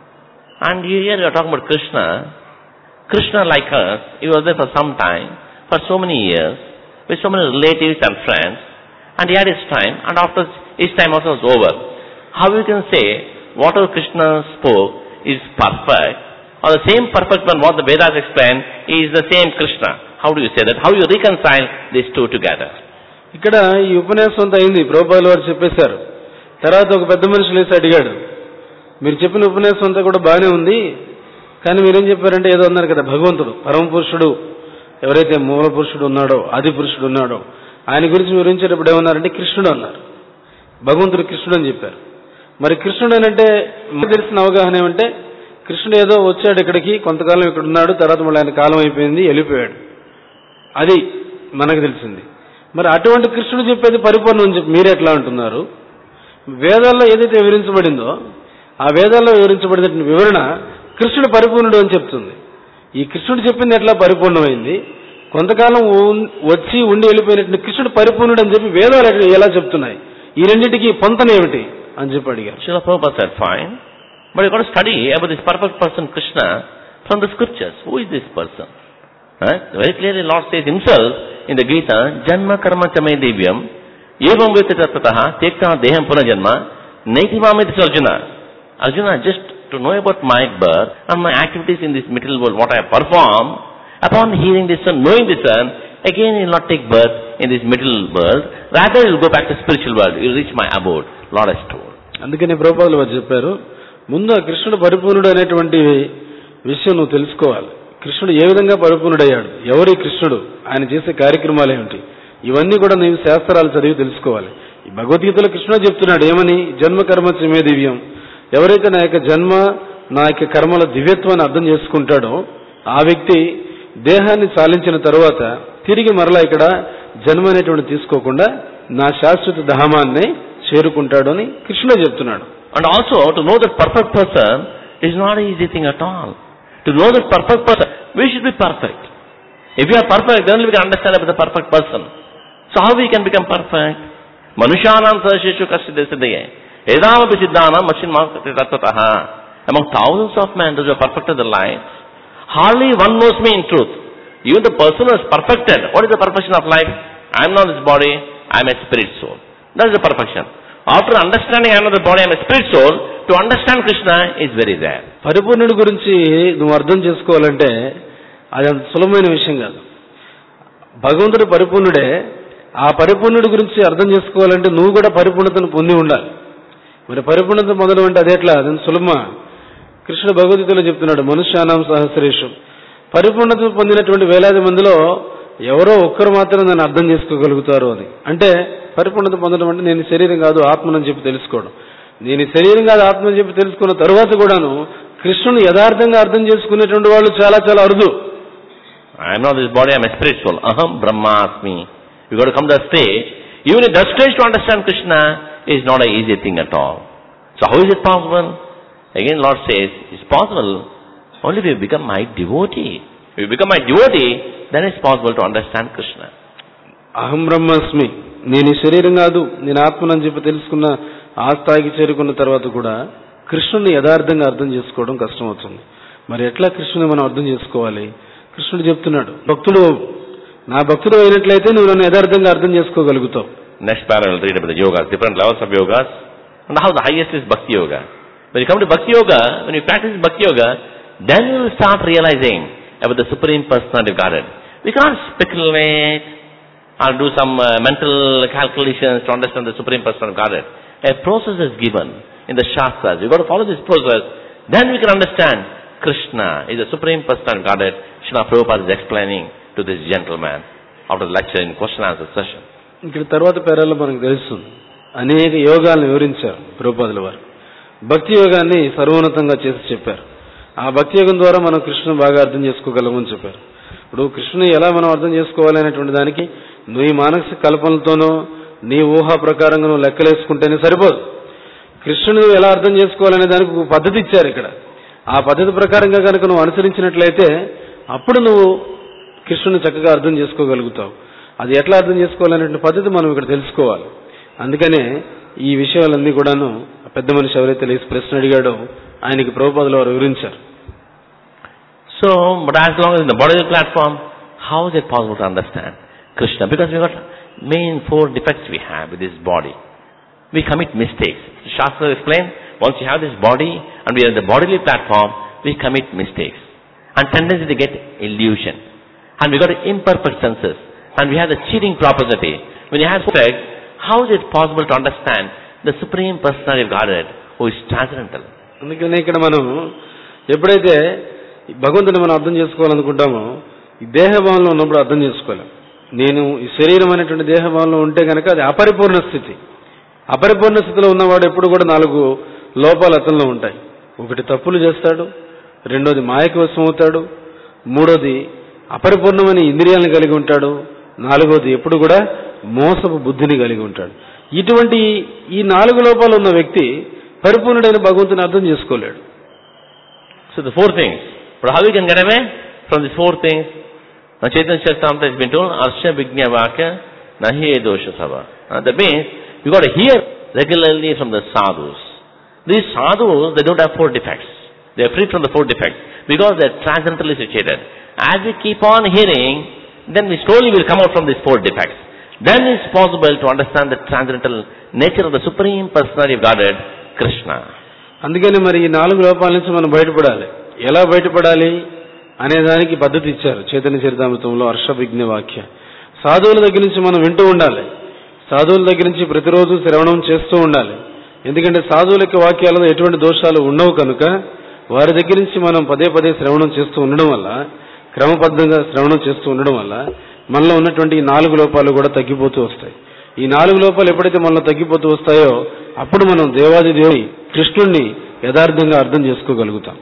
And here you are talking about Krishna. Krishna, like us, he was there for some time, for so many years, with so many relatives and friends, and he had his time, and after his time also was over. How you can say, whatever Krishna spoke is perfect, or the same perfect one what the Vedas explain is the same Krishna? How do you say that? How you reconcile these two together? ఇక్కడ ఈ ఉపన్యాసం అంతా అయింది, ప్రభుపాదుల వారు చెప్పేశారు. తర్వాత ఒక పెద్ద మనిషి లేసి అడిగాడు, మీరు చెప్పిన ఉపన్యాసం అంతా కూడా బాగానే ఉంది, కానీ మీరేం చెప్పారంటే ఏదో అన్నారు కదా, భగవంతుడు పరమ పురుషుడు ఎవరైతే మూల పురుషుడు ఉన్నాడో, ఆది పురుషుడు ఉన్నాడో, ఆయన గురించి వివరించేటప్పుడు ఏమన్నారంటే కృష్ణుడు అన్నారు. భగవంతుడు కృష్ణుడు అని చెప్పారు. మరి కృష్ణుడు అంటే మనకు తెలిసిన అవగాహన ఏమంటే కృష్ణుడు ఏదో వచ్చాడు ఇక్కడికి, కొంతకాలం ఇక్కడ ఉన్నాడు, తర్వాత మళ్ళీ ఆయన కాలం అయిపోయింది, వెళ్ళిపోయాడు, అది మనకు తెలిసింది. మరి అటువంటి కృష్ణుడు చెప్పేది పరిపూర్ణం అని చెప్పి మీరు ఎట్లా అంటున్నారు? వేదాల్లో ఏదైతే వివరించబడిందో ఆ వేదాల్లో వివరించబడిన వివరణ కృష్ణుడు పరిపూర్ణుడు అని చెప్తుంది. ఈ కృష్ణుడు చెప్పింది ఎట్లా పరిపూర్ణమైంది? కొంతకాలం వచ్చి ఉండి వెళ్ళిపోయినట్టు కృష్ణుడు పరిపూర్ణుడు అని చెప్పి వేదాలు ఎలా చెప్తున్నాయి? ఈ రెండింటికి పొంతనేమిటి అని చెప్పి అడిగారు. Srila Prabhupada said, fine, but you got to study about this perfect person Krishna from the scriptures. Who is this person? Very clearly Lord says himself in the Gita, Janma karma chame divyam evam vetatatatah tekta deham punajanma naiti mamiti Arjuna. Arjuna, just to know about my birth and my activities in this material world, what I perform, upon hearing this and knowing this one, again he will not take birth in this material world, rather he will go back to spiritual world, he will reach my abode, Lord has told. అందుకనే ప్రభుపాదులు వారు చెప్పారు, ముందు ఆ కృష్ణుడు పరిపూర్ణుడు అనేటువంటి విషయం నువ్వు తెలుసుకోవాలి. కృష్ణుడు ఏ విధంగా పరిపూర్ణుడయ్యాడు, ఎవరి కృష్ణుడు, ఆయన చేసే కార్యక్రమాలు ఏమిటి, ఇవన్నీ కూడా నీవు శాస్త్రాలు చదివి తెలుసుకోవాలి. ఈ భగవద్గీతలో కృష్ణుడు చెప్తున్నాడు ఏమని, జన్మ కర్మ చమే దివ్యం, ఎవరైతే నా యొక్క జన్మ నా యొక్క కర్మల దివ్యత్వాన్ని అర్థం చేసుకుంటాడో ఆ వ్యక్తి దేహాన్ని చాలించిన తరువాత తిరిగి మరలా ఇక్కడ జన్మ అనేటువంటి తీసుకోకుండా నా శాశ్వత ధామాన్ని చేరుకుంటాడు అని కృష్ణుడు చెప్తున్నాడు. And also to know that perfect person is not an easy thing at all. To know that perfect person, we should be perfect. If we are perfect, then we can understand about the perfect person. So how we can become perfect? Manushanam sahasheshu kasyadesiddhaye edamapi siddhanam mashinmakati tattvatah. Among thousands of men those who are perfected their lives, hardly one knows me in truth. Even the person who is perfected, what is the perfection of life? I am not this body, I am a spirit soul. That is the perfection. After understanding I am not the body, I am a spirit soul, to understand Krishna is very rare. పరిపూర్ణుడి గురించి నువ్వు అర్థం చేసుకోవాలంటే అది అంత సులభమైన విషయం కాదు. భగవంతుడు పరిపూర్ణుడే, ఆ పరిపూర్ణుడి గురించి అర్థం చేసుకోవాలంటే నువ్వు కూడా పరిపూర్ణతను పొంది ఉండాలి. మరి పరిపూర్ణత పొందడం అంటే అదేట్లా, అది సులభమా? కృష్ణుడు భగవద్గీతలో చెప్తున్నాడు, మనుష్యానాం సహస్రేషు, పరిపూర్ణత పొందినటువంటి వేలాది మందిలో ఎవరో ఒక్కరు మాత్రం నన్ను అర్థం చేసుకోగలుగుతారు అని. అంటే పరిపూర్ణత పొందడం అంటే నేను శరీరం కాదు ఆత్మని చెప్పి తెలుసుకోవడం. నేను శరీరం కాదు ఆత్మని చెప్పి తెలుసుకున్న తరువాత కూడాను కృష్ణుని యథార్థంగా అర్థం చేసుకునేటువంటి వాళ్ళు చాలా చాలా అరుదు. I am not this body, I am a spirit soul. Aham Brahmasmi. You got to come to that stage. Even at that stage to understand Krishna is not an easy thing at all. So how is it possible? Again Lord says, it's possible only if you become my devotee. If you become my devotee, then it's possible to understand Krishna. అహం బ్రహ్మాస్మి, నేను ఈ శరీరం కాదు నేను ఆత్మనని చెప్పి తెలుసుకున్న ఆ స్థాయికి చేరుకున్న తర్వాత కూడా కృష్ణుని యథార్థంగా అర్థం చేసుకోవడం కష్టం అవుతుంది. మరి ఎట్లా కృష్ణుని మనం అర్థం చేసుకోవాలి? కృష్ణుడు చెప్తున్నాడు, భక్తుడు నా భక్తుడు అయినట్లయితే నువ్వు నన్ను యథార్థంగా అర్థం చేసుకోగలుగుతావు. Next para will read about the yogas, different levels of yogas, and how the highest is Bhakti Yoga. When you come to Bhakti Yoga, when you practice Bhakti Yoga, then you will start realizing about the Supreme Personality of Godhead. We can't speculate or do some mental calculations to understand the Supreme Personality of Godhead. a process is given in the Shastras. We've got to follow this process. Then we can understand Krishna is the Supreme Personality of Godhead. Srila Prabhupada is explaining to this gentleman after the lecture in question and answer session. ఇక్కడ తర్వాత పేరాల్లో మనకు తెలుస్తుంది అనేక యోగాలను వివరించారు ప్రభుపాదుల వారు. భక్తి యోగాన్ని సర్వోన్నతంగా చేసి చెప్పారు. ఆ భక్తి యోగం ద్వారా మనం కృష్ణుని బాగా అర్థం చేసుకోగలమని చెప్పారు. ఇప్పుడు కృష్ణుని ఎలా మనం అర్థం చేసుకోవాలి అనేటువంటి దానికి నీ మానసిక కల్పనలతోనో నీ ఊహా ప్రకారంగా నువ్వు లెక్కలేసుకుంటేనే సరిపోదు. కృష్ణుని ఎలా అర్థం చేసుకోవాలనే దానికి ఒక పద్ధతి ఇచ్చారు ఇక్కడ. ఆ పద్ధతి ప్రకారంగా కనుక నువ్వు అనుసరించినట్లయితే అప్పుడు నువ్వు కృష్ణుని చక్కగా అర్థం చేసుకోగలుగుతావు. అది ఎట్లా అర్థం చేసుకోవాలనే పద్ధతి మనం ఇక్కడ తెలుసుకోవాలి. అందుకనే ఈ విషయాలన్నీ కూడాను పెద్ద మనిషి ఎవరైతే లేచి ప్రశ్న అడిగాడో ఆయనకి ప్రభుపాదుల వారు వివరించారు. So, but as long as in the body platform, how is it possible to understand Krishna? Because we got main 4 defects we have with this body. We commit mistakes. Shastra explains, once you have this body and we are in the bodily platform, we commit mistakes and tendency to get illusion. And we got imperfect senses and we have the cheating property. When you have perfect, how is it possible to understand the Supreme Personality of Godhead who is transcendental? అందుకనే ఇక్కడ మనం ఎప్పుడైతే భగవంతుని మనం అర్థం చేసుకోవాలనుకుంటామో ఈ దేహభావంలో ఉన్నప్పుడు అర్థం చేసుకోలేం. నేను ఈ శరీరం అనేటువంటి దేహభావంలో ఉంటే కనుక అది అపరిపూర్ణ స్థితి. అపరిపూర్ణ స్థితిలో ఉన్నవాడు ఎప్పుడు కూడా 4 లోపాలు అతనిలో ఉంటాయి. ఒకటి తప్పులు చేస్తాడు, రెండోది మాయకు వశం అవుతాడు, మూడోది అపరిపూర్ణమైన ఇంద్రియాలను కలిగి ఉంటాడు, నాలుగోది ఎప్పుడు కూడా మోసపు బుద్ధిని కలిగి ఉంటాడు. ఇటువంటి ఈ 4 లోపాలు ఉన్న వ్యక్తి పరిపూర్ణుడైన భగవంతుని అర్థం చేసుకోలేడు. So the 4 things. But how we can get away from these 4 things? Now Chaitanya Charitamrita has been told, Arsha Vignya Vakya Nahi Dosha Sava. That means you got to hear regularly from the sadhus. These sadhus, they don't have 4 defects. They are free from the 4 defects because they are transcendentally situated. As we keep on hearing, then we slowly will come out from these 4 defects. Then it's possible to understand the transcendental nature of the Supreme Personality of Godhead, Krishna. అందుకని మరి ఈ 4 లోపాల నుంచి మనం బయటపడాలి. ఎలా బయటపడాలి అనే దానికి పద్ధతి ఇచ్చారు చైతన్య చరితామృతంలో హర్షవిజ్ఞ వాక్య. సాధువుల దగ్గర నుంచి మనం వింటూ ఉండాలి. సాధువుల దగ్గర నుంచి ప్రతిరోజు శ్రవణం చేస్తూ ఉండాలి. ఎందుకంటే సాధువుల యొక్క వాక్యాలలో ఎటువంటి దోషాలు ఉండవు కనుక వారి దగ్గర నుంచి మనం పదే పదే శ్రవణం చేస్తూ ఉండడం వల్ల, క్రమబద్ధంగా శ్రవణం చేస్తూ ఉండడం వల్ల మనలో ఉన్నటువంటి ఈ 4 లోపాలు కూడా తగ్గిపోతూ వస్తాయి. ఈ 4 లోపాలు ఎప్పుడైతే మనలో తగ్గిపోతూ వస్తాయో అప్పుడు మనం దేవాది దేవుడి కృష్ణుణ్ణి యథార్థంగా అర్థం చేసుకోగలుగుతాం.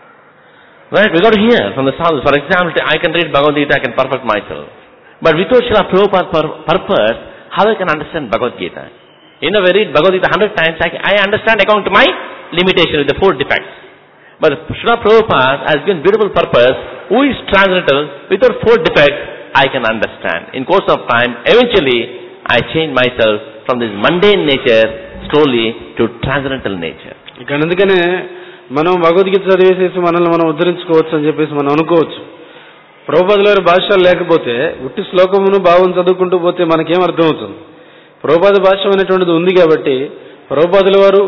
Right, we got to hear from the sadhus. For example, I can read Bhagavad Gita, I can perfect myself. But without Srila Prabhupada's purpose, how I can understand Bhagavad Gita? You know, we read Bhagavad Gita 100 times, I understand according to my limitation with the 4 defects. But Srila Prabhupada has given beautiful purpose, who is transcendental, without 4 defects, I can understand. In course of time, eventually, I change myself from this mundane nature slowly to transcendental nature. అందుకనే మనం భగవద్గీత చదివేసేసి మనల్ని మనం ఉద్ధరించుకోవచ్చు అని చెప్పేసి మనం అనుకోవచ్చు. ప్రభుపాదుల వారి భాష్యాలు లేకపోతే ఉట్టి శ్లోకమును భావం చదువుకుంటూ పోతే మనకేం అర్థమవుతుంది? ప్రభుపాద భాష్యం అనేటువంటిది ఉంది కాబట్టి, ప్రభుపాదుల వారు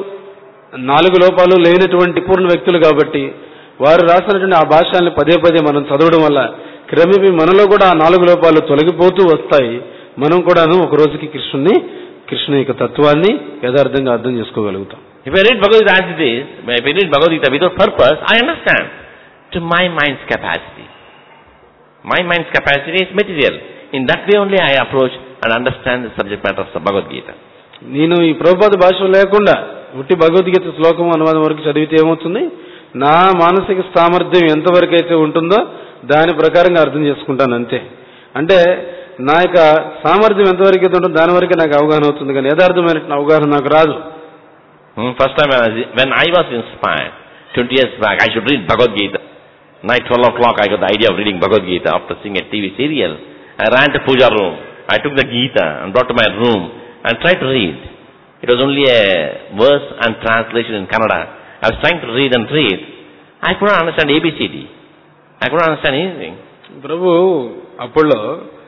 4 లోపాలు లేనటువంటి పూర్ణ వ్యక్తులు కాబట్టి వారు రాసినటువంటి ఆ భాష్యాన్ని పదే పదే మనం చదవడం వల్ల క్రమేపీ మనలో కూడా ఆ 4 లోపాలు తొలగిపోతూ వస్తాయి. మనం కూడాను ఒక రోజుకి కృష్ణుని యొక్క తత్వాన్ని యథార్థంగా అర్థం చేసుకోగలుగుతాం. If I read Bhagavad Gita as it is, if I read Bhagavad Gita without purpose, I understand to my mind's capacity. My mind's capacity is material. In that way only I approach and understand the subject matter of Bhagavad Gita. నేను ఈ ప్రభుపాద భాష లేకుండా ఉట్టి భగవద్గీత శ్లోకం అనువాదం వరకు చదివితే ఏమవుతుంది? నా మానసిక సామర్థ్యం ఎంతవరకు అయితే ఉంటుందో దాని ప్రకారంగా అర్థం చేసుకుంటాను అంతే. అంటే నా యొక్క సామర్థ్యం ఎంతవరకు అయితే ఉంటుందో దాని వరకే నాకు అవగాహన అవుతుంది, కానీ యథార్థమైన అవగాహన నాకు రాదు. First time when I was inspired 20 years back, I should read Bhagavad Gita. Night 12 o'clock I got the idea of reading Bhagavad Gita after seeing a TV serial. I ran to puja room. I took the Gita and brought to my room and tried to read. It was only a verse and translation in Kannada. I was trying to read and read. I couldn't understand ABCD. I couldn't understand anything. ప్రభు అప్పుడులో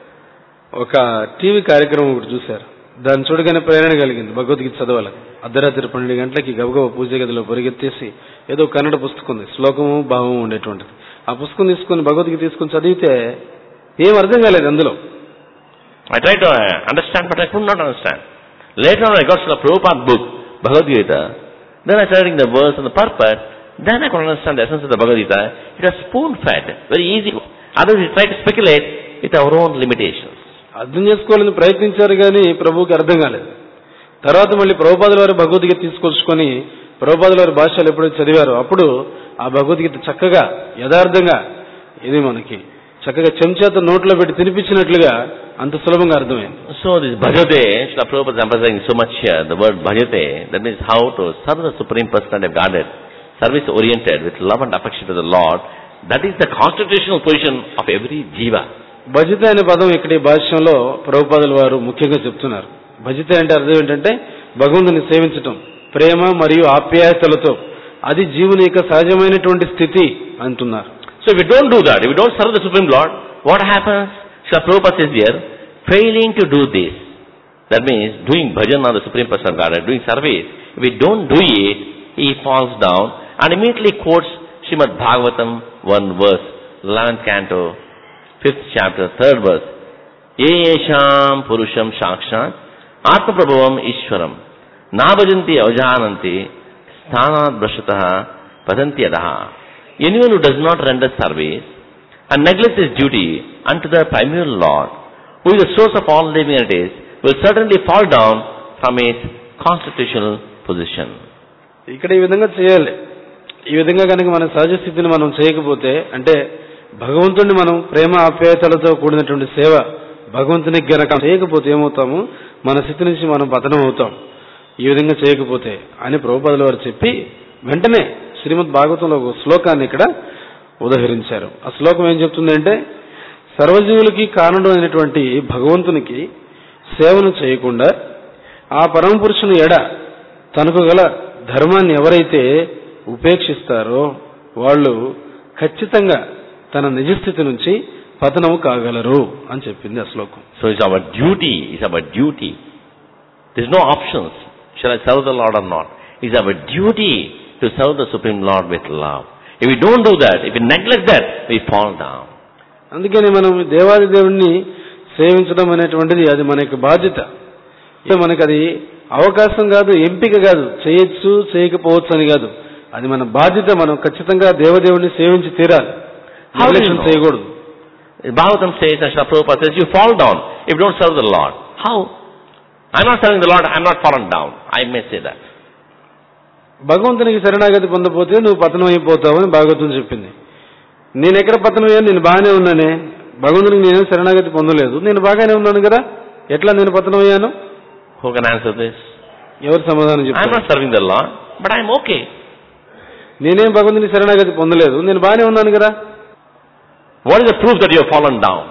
ఒక TV కార్యక్రమం ఒకటి చూశారు. దాన్ని చూడగానే ప్రేరణ కలిగింది భగవద్గీత చదవాలి. అర్ధరాత్రి 12 గంటలకి గబగబా పూజ గదిలో పరిగెత్తేసి ఏదో కన్నడ పుస్తకం ఉంది, శ్లోకము భావము ఉండేటువంటిది. ఆ పుస్తకం తీసుకుని భగవద్గీత తీసుకుని చదివితే ఏం అర్థం కాలేదు అందులో. I tried to understand but I could not understand. Later on I got the Prabhupada book, Bhagavad Gita, then I started reading the verse and the purport, then I could understand the essence of the Bhagavad Gita. It was spoon-fed, very easy. Others we try to speculate with our own limitations. అర్థం చేసుకోవాలని ప్రయత్నించారు కానీ ప్రభువుకి అర్థం కాలేదు. తర్వాత మళ్ళీ ప్రభుపాదుల వారి భగవద్గీత తీసుకొచ్చుకొని ప్రభుపాదుల వారి భాషలు ఎప్పుడైతే చదివారో అప్పుడు ఆ భగవద్గీత చక్కగా యథార్థంగా ఇది మనకి చక్కగా చెంచాతో నోట్లో పెట్టి తినిపించినట్లుగా అంత సులభంగా అర్థమైంది. So this bhajate, Srila Prabhupada is emphasizing so much here, the word bhajate, that means how to serve the Supreme Personality of Godhead, service oriented with love and affection to the Lord. That is the constitutional position of every jiva. భజిత అనే పదం ఇక్కడ ఈ భాష్యంలో ప్రభుపాదుల వారు ముఖ్యంగా చెప్తున్నారు. భజిత అంటే అర్థం ఏంటంటే భగవంతుని సేవించటం ప్రేమ మరియు ఆప్యాయతలతో, అది జీవుని యొక్క సహజమైనటువంటి స్థితి అంటున్నారు. So if we don't do that, if we don't serve the Supreme Lord, what happens? Srila Prabhupada says here, failing to do this, that means doing bhajan on the Supreme Person of Godhead, doing service, if we don't do it, he falls down and immediately quotes Srimad Bhagavatam, 1 verse, 11th canto, 5th chapter, 3rd verse. Yesham purusham sakshat atma prabhavam ishwaram nabhajanti avajananti sthanat brashataha padanti adaha. Anyone who does not render service and neglects his duty unto the primary Lord, who is the source of all living entities, will certainly fall down from his constitutional position. ఇక్కడ ఈ విధంగా చేయాలి. ఈ విధంగా కనుక మన సహజ స్థితిని మనం చేయకపోతే, అంటే భగవంతుడిని మనం ప్రేమ ఆప్యాయతలతో కూడినటువంటి సేవ భగవంతునికి గనక చేయకపోతే ఏమవుతాము, మన స్థితి నుంచి మనం పతనం అవుతాం ఈ విధంగా చేయకపోతే అని ప్రభుపాదుల వారు చెప్పి వెంటనే శ్రీమద్ భాగవతంలో ఒక శ్లోకాన్ని ఇక్కడ ఉదహరించారు. ఆ శ్లోకం ఏం చెప్తుందంటే, సర్వజీవులకి కారణం అయినటువంటి భగవంతునికి సేవను చేయకుండా ఆ పరమ పురుషుని ఎడ తనకు గల ధర్మాన్ని ఎవరైతే ఉపేక్షిస్తారో వాళ్ళు ఖచ్చితంగా తన నిజస్థితి నుంచి పతనము కాగలరు అని చెప్పింది ఆ శ్లోకం. So it's our duty, There's no options. Shall I serve the Lord or not? It's our duty to serve the Supreme Lord with love. If we don't do that, if we neglect that, we fall down. అందుకని మనం దేవాది దేవుణ్ణి సేవించడం అనేటువంటిది అది మన యొక్క బాధ్యత. మనకి అది అవకాశం కాదు, ఎంపిక కాదు, చేయొచ్చు చేయకపోవచ్చు అని కాదు, అది మన బాధ్యత. మనం ఖచ్చితంగా దేవదేవుణ్ణి సేవించి తీరాలి, నిర్లక్ష్యం చేయకూడదు. Bhagavatam says, and Srila Prabhupada says, you fall down if you don't serve the Lord. How? I'm not serving the Lord, I'm not fallen down. I may say that. భగవంతునికి శరణాగతి పొందపోతే నువ్వు పతనం అయిపోతావు అని భాగవతం చెప్పింది. నేను ఎక్కడ పతనం అయ్యాను? నేను బాగానే ఉన్నానే, భగవంతునికి నేను శరణాగతి పొందలేదు, నేను బాగానే ఉన్నాను కదా, ఎట్లా నేను పతనం అయ్యాను? Who can answer this? ఎవరు సమాధానం చెప్తారు? I'm not serving the Lord, but I'm okay. నేనేం భగవంతుని శరణాగతి పొందలేదు, నేను బాగానే ఉన్నాను కదా. What is the proof that you have fallen down?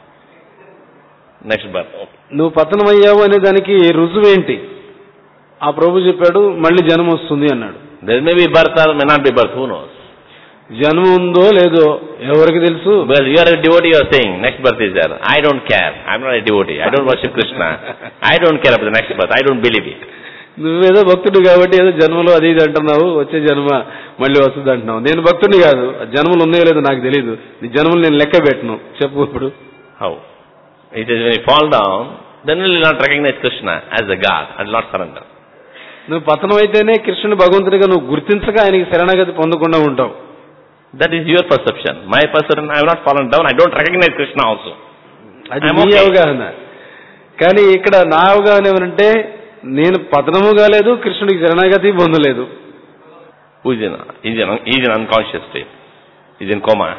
Next verse. నువ్వు పతనం అయ్యావు అనే దానికి రుజువు ఏంటి? ఆ ప్రభు చెప్పాడు, మళ్ళీ జన్మ వస్తుంది అన్నాడు. There may be birth or may not be birth, who knows? జన్మ ఉందో లేదో ఎవరికి తెలుసు? Well, you are a devotee, you are saying next birth is there. I don't care. I'm not a devotee. I don't worship Krishna. I don't care about the next birth. I don't believe it. నువ్వేదో భక్తుడు కాబట్టి ఏదో జన్మలో అది ఇది అంటున్నావు, వచ్చే జన్మ మళ్ళీ వస్తుంది అంటున్నావు. నేను భక్తుడిని కాదు, జన్మలు ఉన్నాయో లేదో నాకు తెలియదు, నీ జన్మలు నేను లెక్క పెట్టను. చెప్పు ఇప్పుడు. How? It is when you fall down, then you will not recognize Krishna as a God and not surrender. నువ్వు పతనం అయితేనే కృష్ణుని భగవంతుడిగా నువ్వు గుర్తించక ఆయనకి శరణాగతి పొందకుండా ఉంటావు. That is your perception. My perception, I have not fallen down. I don't recognize Krishna also. అది నీ అవగాహన. కానీ ఇక్కడ నా అవగాహన ఏమంటే, నేను పతనము కాలేదు, కృష్ణుడికి శరణాగతి పొందలేదు. He's in unconscious state. He's in coma.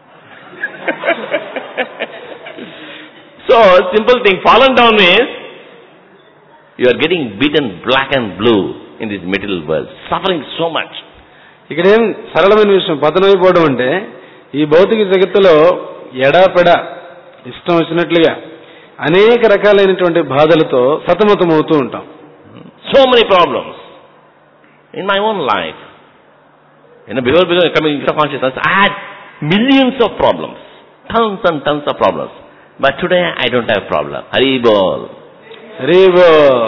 So, simple thing, fallen down means you are getting beaten black and blue in this material world, suffering so much. ఇక్కడ ఏం సరళమైన విషయం, పతనమైపోవడం అంటే ఈ భౌతిక జగత్తులో ఎడాపెడా ఇష్టం వచ్చినట్లుగా అనేక రకాలైనటువంటి బాధలతో సతమతం అవుతూ ఉంటాం. So many problems in my own life. Before coming into consciousness, I had millions of problems, tons and tons of problems. But today I don't have problem. Hari Bol. Hari Bol.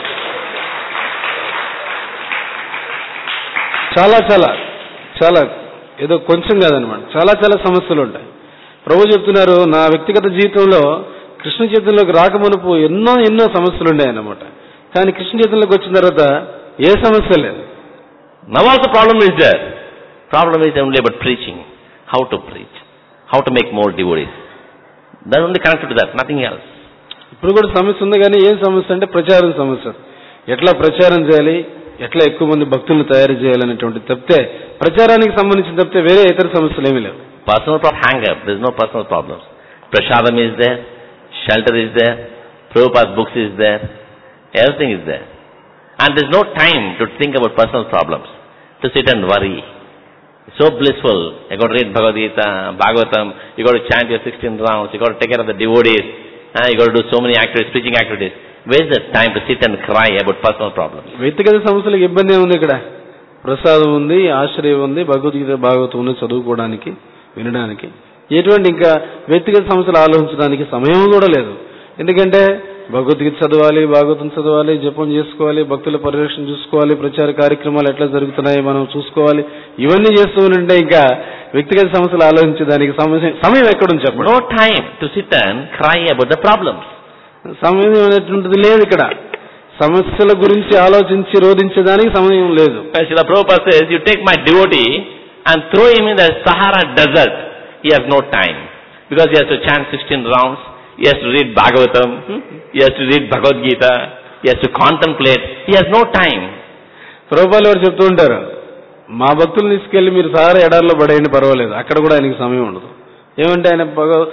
చాలా చాలా చాలా ఏదో కొంచెం కాదనమాట, చాలా చాలా సమస్యలు ఉంటాయి. ప్రభు చెప్తున్నారు, నా వ్యక్తిగత జీవితంలో కృష్ణ చైతన్యంలోకి రాకమునుపు ఎన్నో సమస్యలు ఉన్నాయన్నమాట. కానీ కృష్ణ చైతన్యంలోకి వచ్చిన తర్వాత ఏ సమస్య లేదు. Now also problem is there. Problem is only about preaching. How to preach. How to make more devotees. That only connected to that, nothing else. ఇప్పుడు కూడా సమస్య ఉంది, కానీ ఏం సమస్య అంటే ప్రచారం సమస్య. ఎట్లా ప్రచారం చేయాలి, ఎట్లా ఎక్కువ మంది భక్తులను తయారు చేయాలనేటువంటి తప్పితే, ప్రచారానికి సంబంధించిన తప్పితే వేరే ఇతర సమస్యలు ఏమీ లేవు. Personal problem, hang up. There is no personal problems. Prasadam is there, shelter is there, Prabhupada's books is there, everything is there. And there is no time to think about personal problems, to sit and worry. It's so blissful. You got to read Bhagavad Gita, Bhagavatam, you got to chant your 16 rounds, you got to take care of the devotees, you got to do so many activities, preaching activities. Where is the time to sit and cry about personal problems? వ్యక్తిగత సమస్యలకు ఇబ్బంది ఉంది. ఇక్కడ ప్రసాదం ఉంది, ఆశ్రయం ఉంది, భగవద్గీత భాగవతం ఉంది, చదువుకోవడానికి, వినడానికి. ఎటువంటి ఇంకా వ్యక్తిగత సమస్యలు ఆలోచించడానికి సమయం కూడా లేదు. ఎందుకంటే భగవద్గీత చదవాలి, భాగవతం చదవాలి, జపం చేసుకోవాలి, భక్తుల పరిరక్షణ చూసుకోవాలి, ప్రచార కార్యక్రమాలు ఎట్లా జరుగుతున్నాయి మనం చూసుకోవాలి. ఇవన్నీ చేస్తూ ఉంటే ఇంకా వ్యక్తిగత సమస్యలు ఆలోచించడానికి సమయం ఎక్కడుంది చెప్పండి. No time to sit and cry about the problems. సమయం అనేటువంటిది లేదు. ఇక్కడ సమస్యల గురించి ఆలోచించి రోధించడానికి సమయం లేదు. Srila Prabhupada says, you take my devotee and throw him in the Sahara desert. He has no time. Because he has to chant 16 rounds, he has to read Bhagavatam, he has to read Bhagavad Gita, he has to contemplate. He has no time. ప్రభుపాదులు వారు చెప్తూ ఉంటారు, మా భక్తులు తీసుకెళ్లి మీరు Sahara ఎడారిలో పడేయండి, పర్వాలేదు, అక్కడ కూడా ఆయనకి సమయం ఉండదు. ఏమంటే ఆయన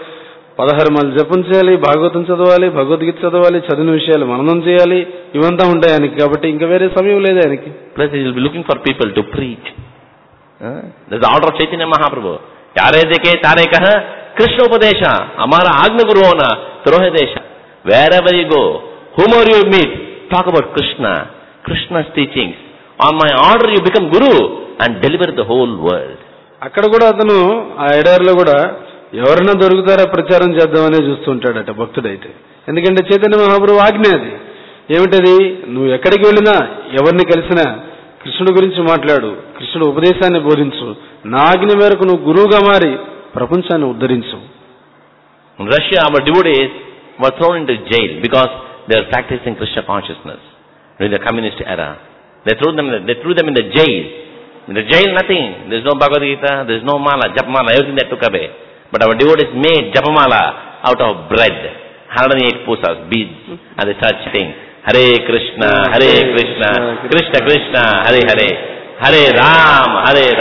16 మాలు జపం చేయాలి, భాగవతం చదవాలి, భగవద్గీత చదవాలి, చదివిన విషయాలు మననం చేయాలి, ఇవంతా ఉంటాయి ఆయనకి. కాబట్టి ఇంకా వేరే సమయం లేదు ఆయనకి. Plus he will be looking for people to preach. There's the order of Chaitanya Mahaprabhu. Yare deke tare kaha Krishna upadesha amara agna guru hona trohe desha. Wherever you go, whomever you meet, talk about Krishna, Krishna's teachings. On my order you become guru and deliver the whole world. అక్కడ కూడా అతను ఆ ఎడారిలో కూడా ఎవరైనా దొరుకుతారా ప్రచారం చేద్దామనే చూస్తుంటాడట భక్తుడైతే. ఎందుకంటే చైతన్య మహాప్రభు ఆజ్ఞ అది. ఏమిటది? నువ్వు ఎక్కడికి వెళ్ళినా, ఎవరిని కలిసినా కృష్ణుడి గురించి మాట్లాడు, కృష్ణుడు ఉపదేశాన్ని బోధించు, నా ఆజ్ఞ మేరకు నువ్వు గురువుగా మారి ప్రపంచాన్ని ఉద్ధరించు. In Russia, our devotees were thrown into jail because they were practicing Krishna consciousness during the communist era. They threw them in the jail. In the jail, nothing. There is no Bhagavad Gita, there is no mala, japamala, everything they took away. But our devotees made japamala out of bread, 108 pusas, beads, and they started chanting, Hare Krishna, Krishna Krishna, Hare Hare, Hare Ram,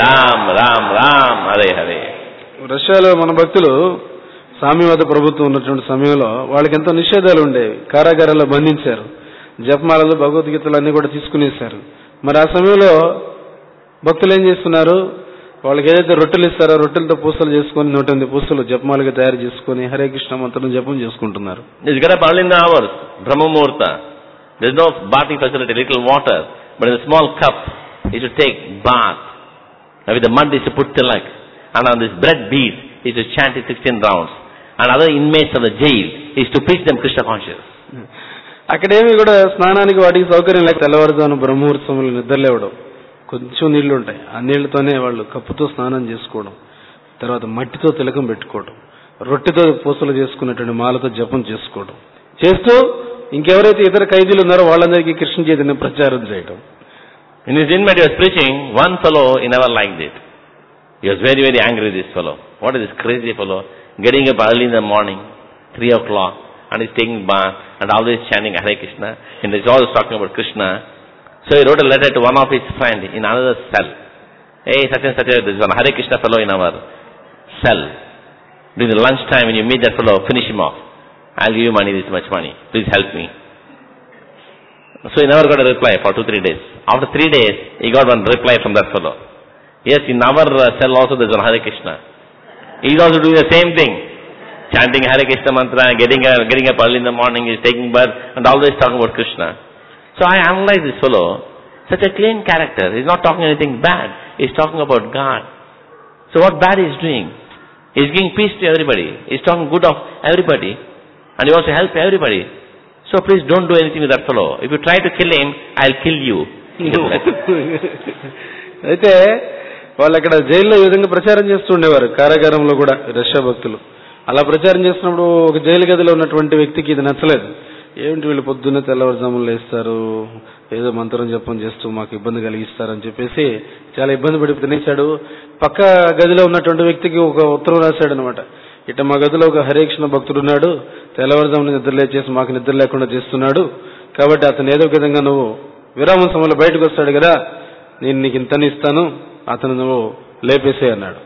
Ram Ram, Hare Hare. రష్యాలో మన భక్తులు సామ్యవాద ప్రభుత్వం ఉన్నటువంటి సమయంలో వాళ్ళకి ఎంతో నిషేధాలు ఉండేవి. కారాగారాల్లో బంధించారు. జపమాలలు, భగవద్గీతలు అన్ని కూడా తీసుకునేశారు. మరి ఆ సమయంలో భక్తులు ఏం చేస్తున్నారు? వాళ్ళకి ఏదైతే రొట్టెలు ఇస్తారో రొట్టెలతో పూసలు చేసుకుని 108 పూసలు జపమాలుగా తయారు చేసుకుని హరే కృష్ణ మంత్రం జపం చేసుకుంటున్నారు. It's got up early in the hours, Brahma Muhurta. There's no bathing facility, little water, but in a small cup, you should take bath. Now with the mud, you should put tilak, and on this bread beads, you should chant it 16 rounds. And other inmates of the jail is to preach them Krishna conscious. అక్కడేమి కూడా స్నానానికి వాటికి సౌకర్యం లేక తెల్లవారుజామున బ్రహ్మముహూర్త సమయంలో నిద్రలేవడం, కొంచెం నీళ్లు ఉంటాయి, ఆ నీళ్లతోనే వాళ్ళు కప్పుతో స్నానం చేసుకోవడం, తర్వాత మట్టితో తిలకం పెట్టుకోవడం, రొట్టెతో పూసలు చేసుకున్నటువంటి మాలతో జపం చేసుకోవడం చేస్తూ ఇంకెవరైతే ఇతర ఖైదీలు ఉన్నారో వాళ్ళందరికీ కృష్ణ చైతన్యం ప్రచారం చేయడం. In his inmate he was preaching, one fellow he never liked it. He was very, very angry, this fellow. What is this crazy fellow getting up early in the morning, 3 o'clock, and he's taking bath and always chanting Hare Krishna, and he's always talking about Krishna. So he wrote a letter to one of his friends in another cell. Hey, such and such, there is one Hare Krishna fellow in our cell. During the lunch time, when you meet that fellow, finish him off. I'll give you money, this much money. Please help me. So he never got a reply for 2-3 days. After 3 days, he got one reply from that fellow. Yes, in our cell also there is one Hare Krishna. He is also doing the same thing. Chanting Hare Krishna mantra, getting up early in the morning, he is taking birth, and always talking about Krishna. So I analyze this fellow, such a clean character. He is not talking anything bad. He is talking about God. So what bad he is doing? He is giving peace to everybody. He is talking good of everybody. And he wants to help everybody. So please don't do anything with that fellow. If you try to kill him, I'll kill you. అయితే వాళ్ళు అక్కడ జైల్లో ఈ విధంగా ప్రచారం చేస్తుండేవారు, కారాగారంలో కూడా Russia భక్తులు. అలా ప్రచారం చేస్తున్నప్పుడు ఒక జైలు గదిలో ఉన్నటువంటి వ్యక్తికి ఇది నచ్చలేదు. ఏమిటి వీళ్ళు పొద్దున్నే తెల్లవారుజాములు లేస్తారు, ఏదో మంత్రం జపం చేస్తూ మాకు ఇబ్బంది కలిగిస్తారని చెప్పేసి చాలా ఇబ్బంది పడి తినేశాడు. పక్క గదిలో ఉన్నటువంటి వ్యక్తికి ఒక ఉత్తరం రాశాడు అనమాట. ఇట్లా మా గదిలో ఒక హరే కృష్ణ భక్తుడు ఉన్నాడు, తెల్లవారుజామున నిద్ర లేచేసి మాకు నిద్ర లేకుండా చేస్తున్నాడు, కాబట్టి అతను ఏదో విధంగా నువ్వు విరామం సమయంలో బయటకు వస్తాడు కదా, నేను నీకు ఇంతని ఇస్తాను, అతను నువ్వు లేపేసే అన్నాడు.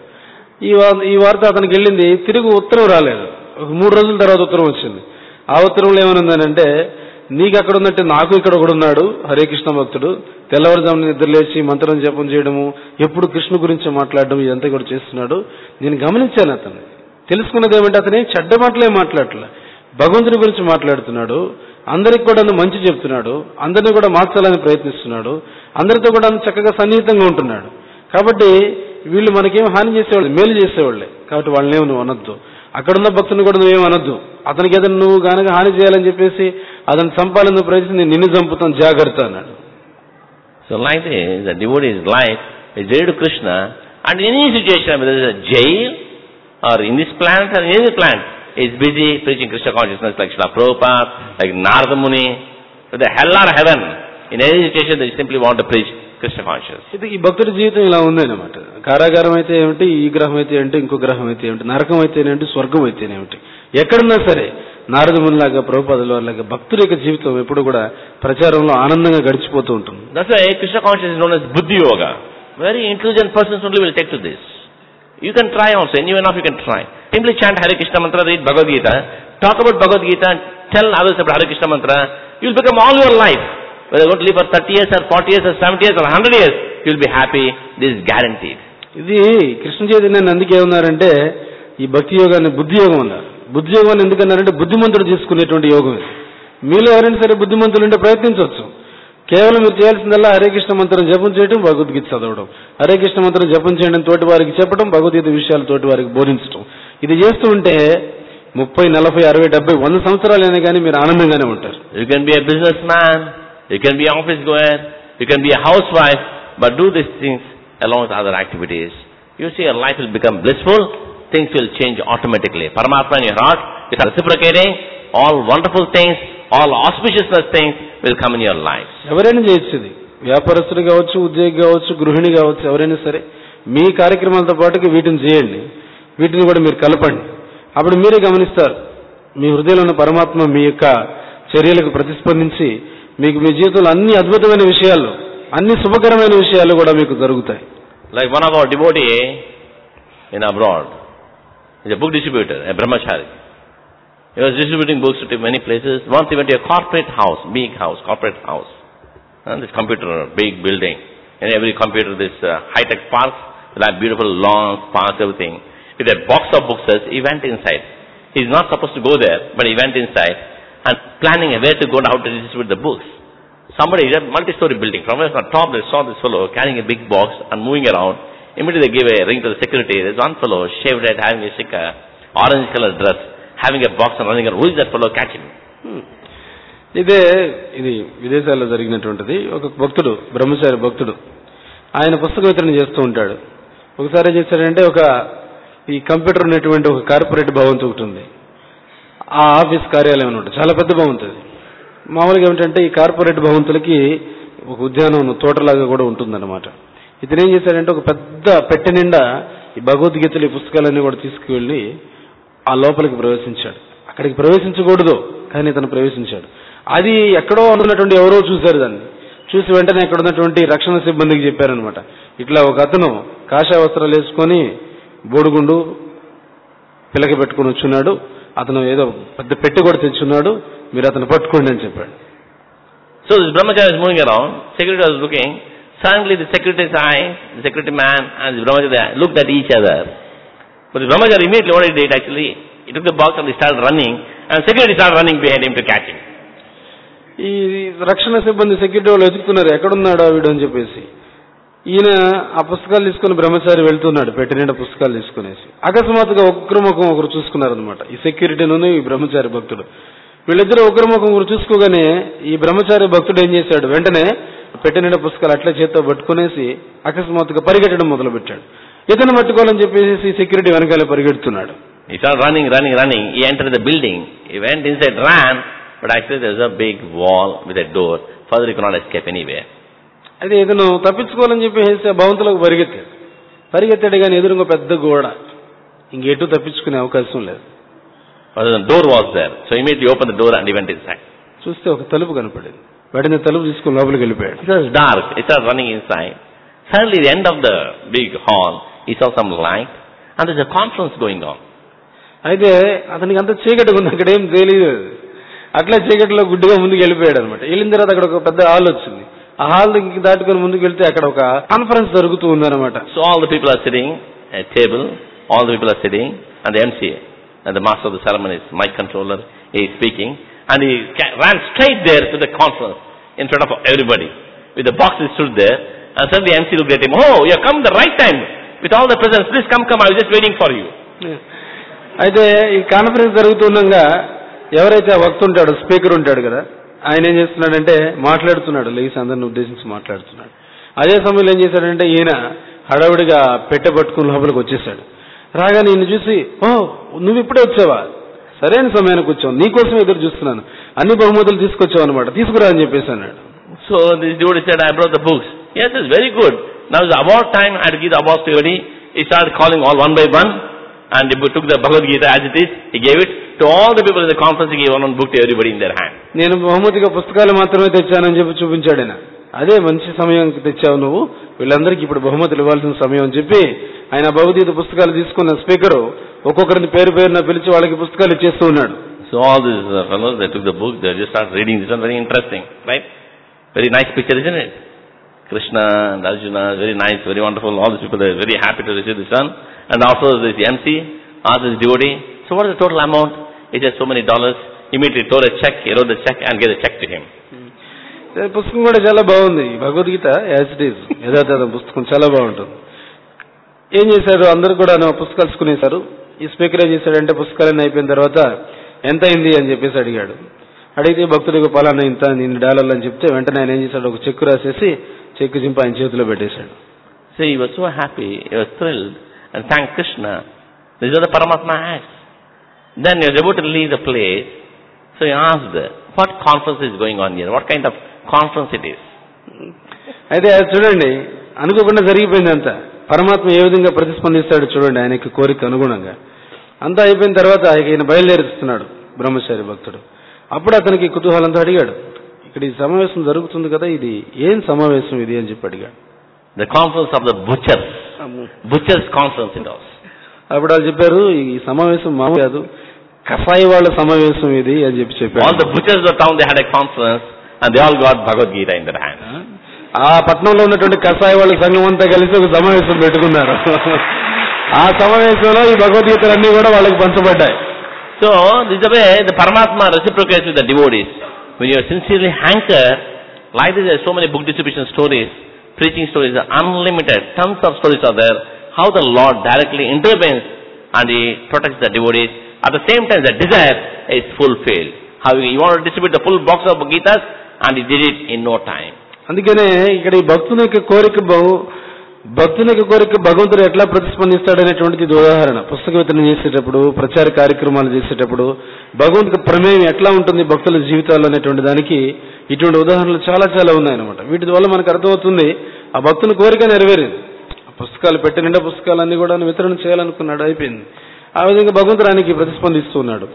ఈ వార్త అతనికి వెళ్ళింది, తిరిగి ఉత్తరం రాలేదు. ఒక 3 రోజుల తర్వాత ఉత్తరం వచ్చింది. ఆ ఉత్తరంలో ఏమనుందనంటే, నీకు అక్కడ ఉన్నట్టు నాకు ఇక్కడ కూడా ఉన్నాడు హరే కృష్ణ భక్తుడు, తెల్లవారుజామున నిద్ర లేచి మంత్రం జపం చేయడము, ఎప్పుడు కృష్ణ గురించి మాట్లాడడం, ఇదంతా కూడా చేస్తున్నాడు. నేను గమనించాను అతను. తెలుసుకున్నది ఏమంటే అతనే చెడ్డ మాటలే మాట్లాడలే, భగవంతుని గురించి మాట్లాడుతున్నాడు, అందరికి కూడా మంచి చెప్తున్నాడు, అందరినీ కూడా మార్చాలని ప్రయత్నిస్తున్నాడు, అందరితో కూడా చక్కగా సన్నిహితంగా ఉంటున్నాడు. కాబట్టి వీళ్ళు మనకేం హాని చేసేవాళ్ళు, మేలు చేసేవాళ్ళే. కాబట్టి వాళ్ళనేమి నువ్వు అనొద్దు, అక్కడున్న భక్తుని కూడా నువ్వేం అనొద్దు. అతనికి ఏదైనా నువ్వు కనుక హాని చేయాలని చెప్పేసి అతను చంపాలని ప్రయత్నించి నేను నిన్ను చంపుతాను జాగ్రత్త అన్నాడు. So like this, the devotee's life is dear to Krishna, and in any situation, whether it's a jail or in this planet or in any planet, is busy preaching Krishna consciousness like Srila Prabhupada, like Narada Muni, whether hell or heaven, in any situation they simply want to preach Krishna consciousness. ఇది ఈ భక్తుడి జీవితం ఇలా ఉందన్నమాట. కారాగారం అయితే ఏమిటి, ఈ గ్రహం అయితే ఏంటి, ఇంకో గ్రహం అయితే ఏమిటి, నరకం అయితేనేమిటి, స్వర్గం అయితేనేమిటి, ఎక్కడున్నా సరే నారద మునిలాగా ప్రభుపాదుల వారిలాగా భక్తుడి యొక్క జీవితం ఎప్పుడు కూడా ప్రచారంలో ఆనందంగా గడిచిపోతూ ఉంటుంది. That's why Krishna consciousness is known as Buddhi Yoga. Very intelligent persons only will take to this. You can try also, anyone of you can try. Simply chant Hare Krishna mantra, read Bhagavad Gita, talk about Bhagavad Gita and tell others about Hare Krishna mantra. You will become all your life. Whether you want to live for 30 years or 40 years or 70 years or 100 years, you will be happy. This is guaranteed. ఇది కృష్ణ చైతన్యాన్ని అందుకే ఉన్నారంటే ఈ భక్తి యోగాన్ని బుద్ధి యోగం అన్నారు. బుద్ధి యోగాన్ని ఎందుకన్నారంటే బుద్ధిమంతుడు చేసుకునేటువంటి యోగం ఇది. మీలో ఎవరైనా సరే బుద్ధిమంతులు ఉంటే ప్రయత్నించవచ్చు. కేవలం మీరు చేయాల్సిందల్లా హరే కృష్ణ మంత్రం జపం చేయడం, భగవద్గీత చదవడం, హరే కృష్ణ మంత్రం జపం చేయడం, తోటి వారికి చెప్పడం, భగవద్గీత విషయాలు తోటి వారికి బోధించడం. ఇది చేస్తూ ఉంటే 30, 40, 60, 70, 100 సంవత్సరాలైనా కానీ మీరు ఆనందంగానే ఉంటారు. You can be a businessman, you can be an office goer, you can be a housewife, but do these things along with other activities. You see your life will become blissful, things will change automatically. Paramatma in your heart is reciprocating, all wonderful things, all auspiciousness things will come in your life. ఎవరైనా చేయొచ్చు, వ్యాపారస్తుడు కావచ్చు, ఉద్యోగి కావచ్చు, గృహిణి కావచ్చు, ఎవరైనా సరే మీ కార్యక్రమాలతో పాటుగా వీటిని చేయండి, వీటిని కూడా మీరు కలపండి. అప్పుడు మీరే గమనిస్తారు మీ హృదయంలో ఉన్న పరమాత్మ మీ యొక్క చర్యలకు ప్రతిస్పందించి మీకు మీ జీవితంలో అన్ని అద్భుతమైన విషయాలు, అన్ని శుభకరమైన విషయాలు కూడా మీకు జరుగుతాయి. Like one of our devotee in abroad is a book distributor, a brahmachari. He was distributing books to many places. Once he went to a corporate house, big house, corporate house. And this computer, big building. In every computer, this high-tech parks, like beautiful lawns, parks, everything. With a box of books, he went inside. He's not supposed to go there, but he went inside and planning where to go and how to distribute the books. Somebody, a multi-story building, from where on top they saw this fellow carrying a big box and moving around. Immediately they gave a ring to the security. There's one fellow, shaved head, having a sick, orange color dress, having a box and running around. Who is that fellow? Catch him. ఇది విదేశాల్లో జరిగినటువంటిది. ఒక భక్తుడు, బ్రహ్మచారి భక్తుడు, ఆయన పుస్తక వితరణ చేస్తూ ఉంటాడు. ఒకసారి ఏం చేశాడంటే, ఈ కంప్యూటర్ ఉన్నటువంటి ఒక కార్పొరేట్ భవంతి ఒకటి ఉంది. ఆ ఆఫీస్ కార్యాలయం అనమాట, చాలా పెద్ద భవంతి. మామూలుగా ఏమిటంటే ఈ కార్పొరేట్ భవంతులకి ఒక ఉద్యానం, తోటలాగా కూడా ఉంటుందన్నమాట. ఇతను ఏం చేశాడంటే ఒక పెద్ద పెట్టె నిండా ఈ భగవద్గీతలు, ఈ పుస్తకాలన్నీ కూడా తీసుకువెళ్ళి ఆ లోపలికి ప్రవేశించాడు. అక్కడికి ప్రవేశించకూడదు, కానీ ఇతను ప్రవేశించాడు. అది ఎక్కడో ఉన్నటువంటి ఎవరో చూశారు దాన్ని. చూసి వెంటనే అక్కడ ఉన్నటువంటి రక్షణ సిబ్బందికి చెప్పారనమాట, ఇట్లా ఒక అతను కాషాయ వస్త్రాలు వేసుకొని బోడుగుండు పిలక పెట్టుకుని వచ్చున్నాడు, అతను ఏదో పెద్ద పెట్టి కూడా తెచ్చున్నాడు, మీరు అతను పట్టుకోండి అని చెప్పాడు. So this brahmachari is moving around, security was looking, suddenly the security's eye, the security man and the brahmachari looked at each other. But the brahmachari immediately what he did actually, he took the box and he started running, and security started running behind him to catch him. ఈ రక్షణ సిబ్బంది security వాళ్ళు వెతుకుతున్నారు, ఎక్కడున్నాడో వీడు అని చెప్పేసి. ఈయన ఆ పుస్తకాలు తీసుకుని బ్రహ్మచారి వెళ్తున్నాడు, పెట్టి నిండా పుస్తకాలు తీసుకునేసి. అకస్మాత్తుగా ఒకరి ఒకరు చూసుకున్నారనమాట, ఈ సెక్యూరిటీను ఈ బ్రహ్మచారి భక్తుడు. వీళ్ళిద్దరూ ఒకరి ఒకరు చూసుకోగానే ఈ బ్రహ్మచారి భక్తుడు ఏం చేశాడు, వెంటనే పెట్టి నిండా పుస్తకాలు అట్లా చేత్తో పట్టుకునేసి అకస్మాత్తుగా పరిగెట్టడం మొదలు పెట్టాడు. ఇతను పట్టుకోవాలని చెప్పేసి సెక్యూరిటీ వెనకాలే పరిగెడుతున్నాడు. He started running. He entered the building. He went inside, ran, but actually there was a big wall with a door. Further you cannot escape anywhere. అయితే ఇతను తప్పించుకోవాలని చెప్పేసి ఆ భవంతులకు పరిగెత్తాడు కానీ ఎదురుగా పెద్ద గోడ, ఇంకెటు తప్పించుకునే అవకాశం లేదు. But the door was there, so immediately opened the door and he went inside. చూస్తే ఒక తలుపు కనపడింది, వెంటనే తలుపు తీసుకుని లోపలికి వెళ్ళిపోయాడు. It was dark, he started running inside. Suddenly the end of the big hall, he saw some light and there's a conference going on. అయితే అతనికి అంత చీకటిగా ఉంది, అక్కడ ఏం తెలియదు. అట్లా చీకటిలో గుడ్డిగా ముందుకు వెళ్ళిపోయాడు అనమాట. వెళ్ళిన తర్వాత అక్కడ ఒక పెద్ద హాల్ వచ్చింది. ఆ హాల్ దాటుకొని ముందుకు వెళ్తే అక్కడ ఒక కాన్ఫరెన్స్ జరుగుతూ ఉందన్నమాట. So all the people are sitting at table, all the people are sitting, and the MC and the master of the ceremonies, mic controller, is speaking, and he ran straight there to the conference in front of everybody. With the box he stood there, and suddenly the MC looked at him. Oh, you have come the right time. With all the presents, please come, I was just waiting for you. అయితే ఈ conference జరుగుతుండగా ఎవరైతే ఆ వక్త ఉంటాడో, speaker ఉంటాడు కదా, ఆయన ఏం చేస్తున్నాడంటే మాట్లాడుతున్నాడు, లేచి అందరిని ఉద్దేశించి మాట్లాడుతున్నాడు. అదే సమయంలో ఏం చేశాడంటే ఈయన హడావుడిగా పెట్టె పట్టుకుని లోపలికి వచ్చేసాడు. రాగానే ఈయన చూసి, ఓ నువ్వు ఇప్పుడే వచ్చావా, సరైన సమయానికి వచ్చావు, నీకోసం ఎదురు చూస్తున్నాను, అన్ని బహుమతులు తీసుకొచ్చావు అనమాట, తీసుకురా అని చెప్పేసి అన్నాడు. So this dude said, I brought the books. Yes, it's very good. Now it's award time, I had to give the awards to everybody. He started calling all one by one, and he took the Bhagavad Gita as it is, he gave it to all the people in the conference, he gave one book to everybody in their hand. నేను బహుమతిగా పుస్తకాలు మాత్రమే తెచ్చానని చెప్పి చూపించాడు ఆయన. అదే మంచి సమయం తెచ్చావు నువ్వు, వీళ్ళందరికీ ఇప్పుడు బహుమతులు ఇవ్వాల్సిన సమయం అని చెప్పి ఆయన భగవద్గీత పుస్తకాలు తీసుకున్న స్పీకరు ఒక్కొక్కరిని పేరున పిలిచి వాళ్ళకి పుస్తకాలు ఇచ్చేస్తూ ఉన్నాడు. So all these fellows, they took the book, they just started reading. This one very interesting, right? Very nice picture, isn't it? Krishna and Arjuna, very nice, very wonderful. All these people are very happy to receive this one. And also this MC, all this devotee. So what is the total amount? He said so many dollars. Immediately told a check, he wrote the check and gave the check to him. పుస్తకం కూడా చాలా బాగుంది, Bhagavad Gita as it is యథాతథం పుస్తకం చాలా బాగుంటుంది. ఏం చేశారు, అందరూ కూడా పుస్తకాలు తీసుకునేశారు. ఈ స్పీకర్ ఏం చేశాడంటే పుస్తకాలన్నీ అయిపోయిన తర్వాత ఎంత అయింది అని చెప్పేసి అడిగాడు. అడిగితే భక్తుడికి పలానా ఇంత $100 అని చెప్తే వెంటనే ఆయన ఏం చేశాడు, ఒక చెక్కు రాసేసి చెక్కు చింపి ఆయన చేతిలో పెట్టేశాడు. So he was so happy, he was thrilled and thanked Krishna. This is what the Paramatma has. Then he was about to leave the place, so he asked, what conference is going on here? What kind of conference it is? అయితే అది చూడండి, అనుకోకుండా జరిగిపోయింది అంతా. పరమాత్మ ఏ విధంగా ప్రతిస్పందిస్తాడు చూడండి ఆయనకి కోరిక అనుగుణంగా. అంతా అయిపోయిన తర్వాత ఆయన బయలుదేరుస్తున్నాడు బ్రహ్మచారి భక్తుడు. అప్పుడు అతనికి కుతూహలంతో అడిగాడు, ఇక్కడ ఈ సమావేశం జరుగుతుంది కదా, ఇది ఏం సమావేశం ఇది అని చెప్పి అడిగాడు. The conference of the butchers conference it was. అప్పుడు వాళ్ళు చెప్పారు, ఈ సమావేశం మామూలు కాదు, కసాయి వాళ్ళ సమావేశం ఇది అని చెప్పారు. All the butchers of the town, they had a conference and they all got Bhagavad Gita in their hands. ఆ పట్టణంలో ఉన్నటువంటి కసాయి వాళ్ళ సంఘం అంతా కలిసి ఒక సమావేశం పెట్టుకున్నారు. ఆ సమావేశంలో ఈ భగవద్గీతలన్నీ కూడా వాళ్ళకి పంచబడ్డాయి. So this is the way the Paramatma reciprocates with the devotees. When you are sincerely hankered, like this, there are so many book distribution stories, preaching stories are unlimited. Tons of stories are there. How the Lord directly intervenes and He protects the devotees. At the same time, the desire is fulfilled. How you want to distribute the full box of Gitas, and He did it in no time. అందుకనే ఇక్కడ ఈ భక్తుని యొక్క కోరిక భగవంతుడు ఎట్లా ప్రతిస్పందిస్తాడనేటువంటిది ఇది ఉదాహరణ. పుస్తక వితరణ చేసేటప్పుడు, ప్రచార కార్యక్రమాలు చేసేటప్పుడు భగవంతుడి ప్రమేయం ఎట్లా ఉంటుంది భక్తుల జీవితాల్లో అనేటువంటి దానికి ఇటువంటి ఉదాహరణలు చాలా చాలా ఉన్నాయన్నమాట. వీటి వల్ల మనకు అర్థమవుతుంది ఆ భక్తుని కోరిక నెరవేరింది. పుస్తకాలు పెట్టి నిండా పుస్తకాలన్నీ కూడా వితరణ చేయాలనుకున్నాడు, అయిపోయింది. ఆ విధంగా భగవంతుడు ఆయనకి ప్రతిస్పందిస్తూ ఉన్నాడు.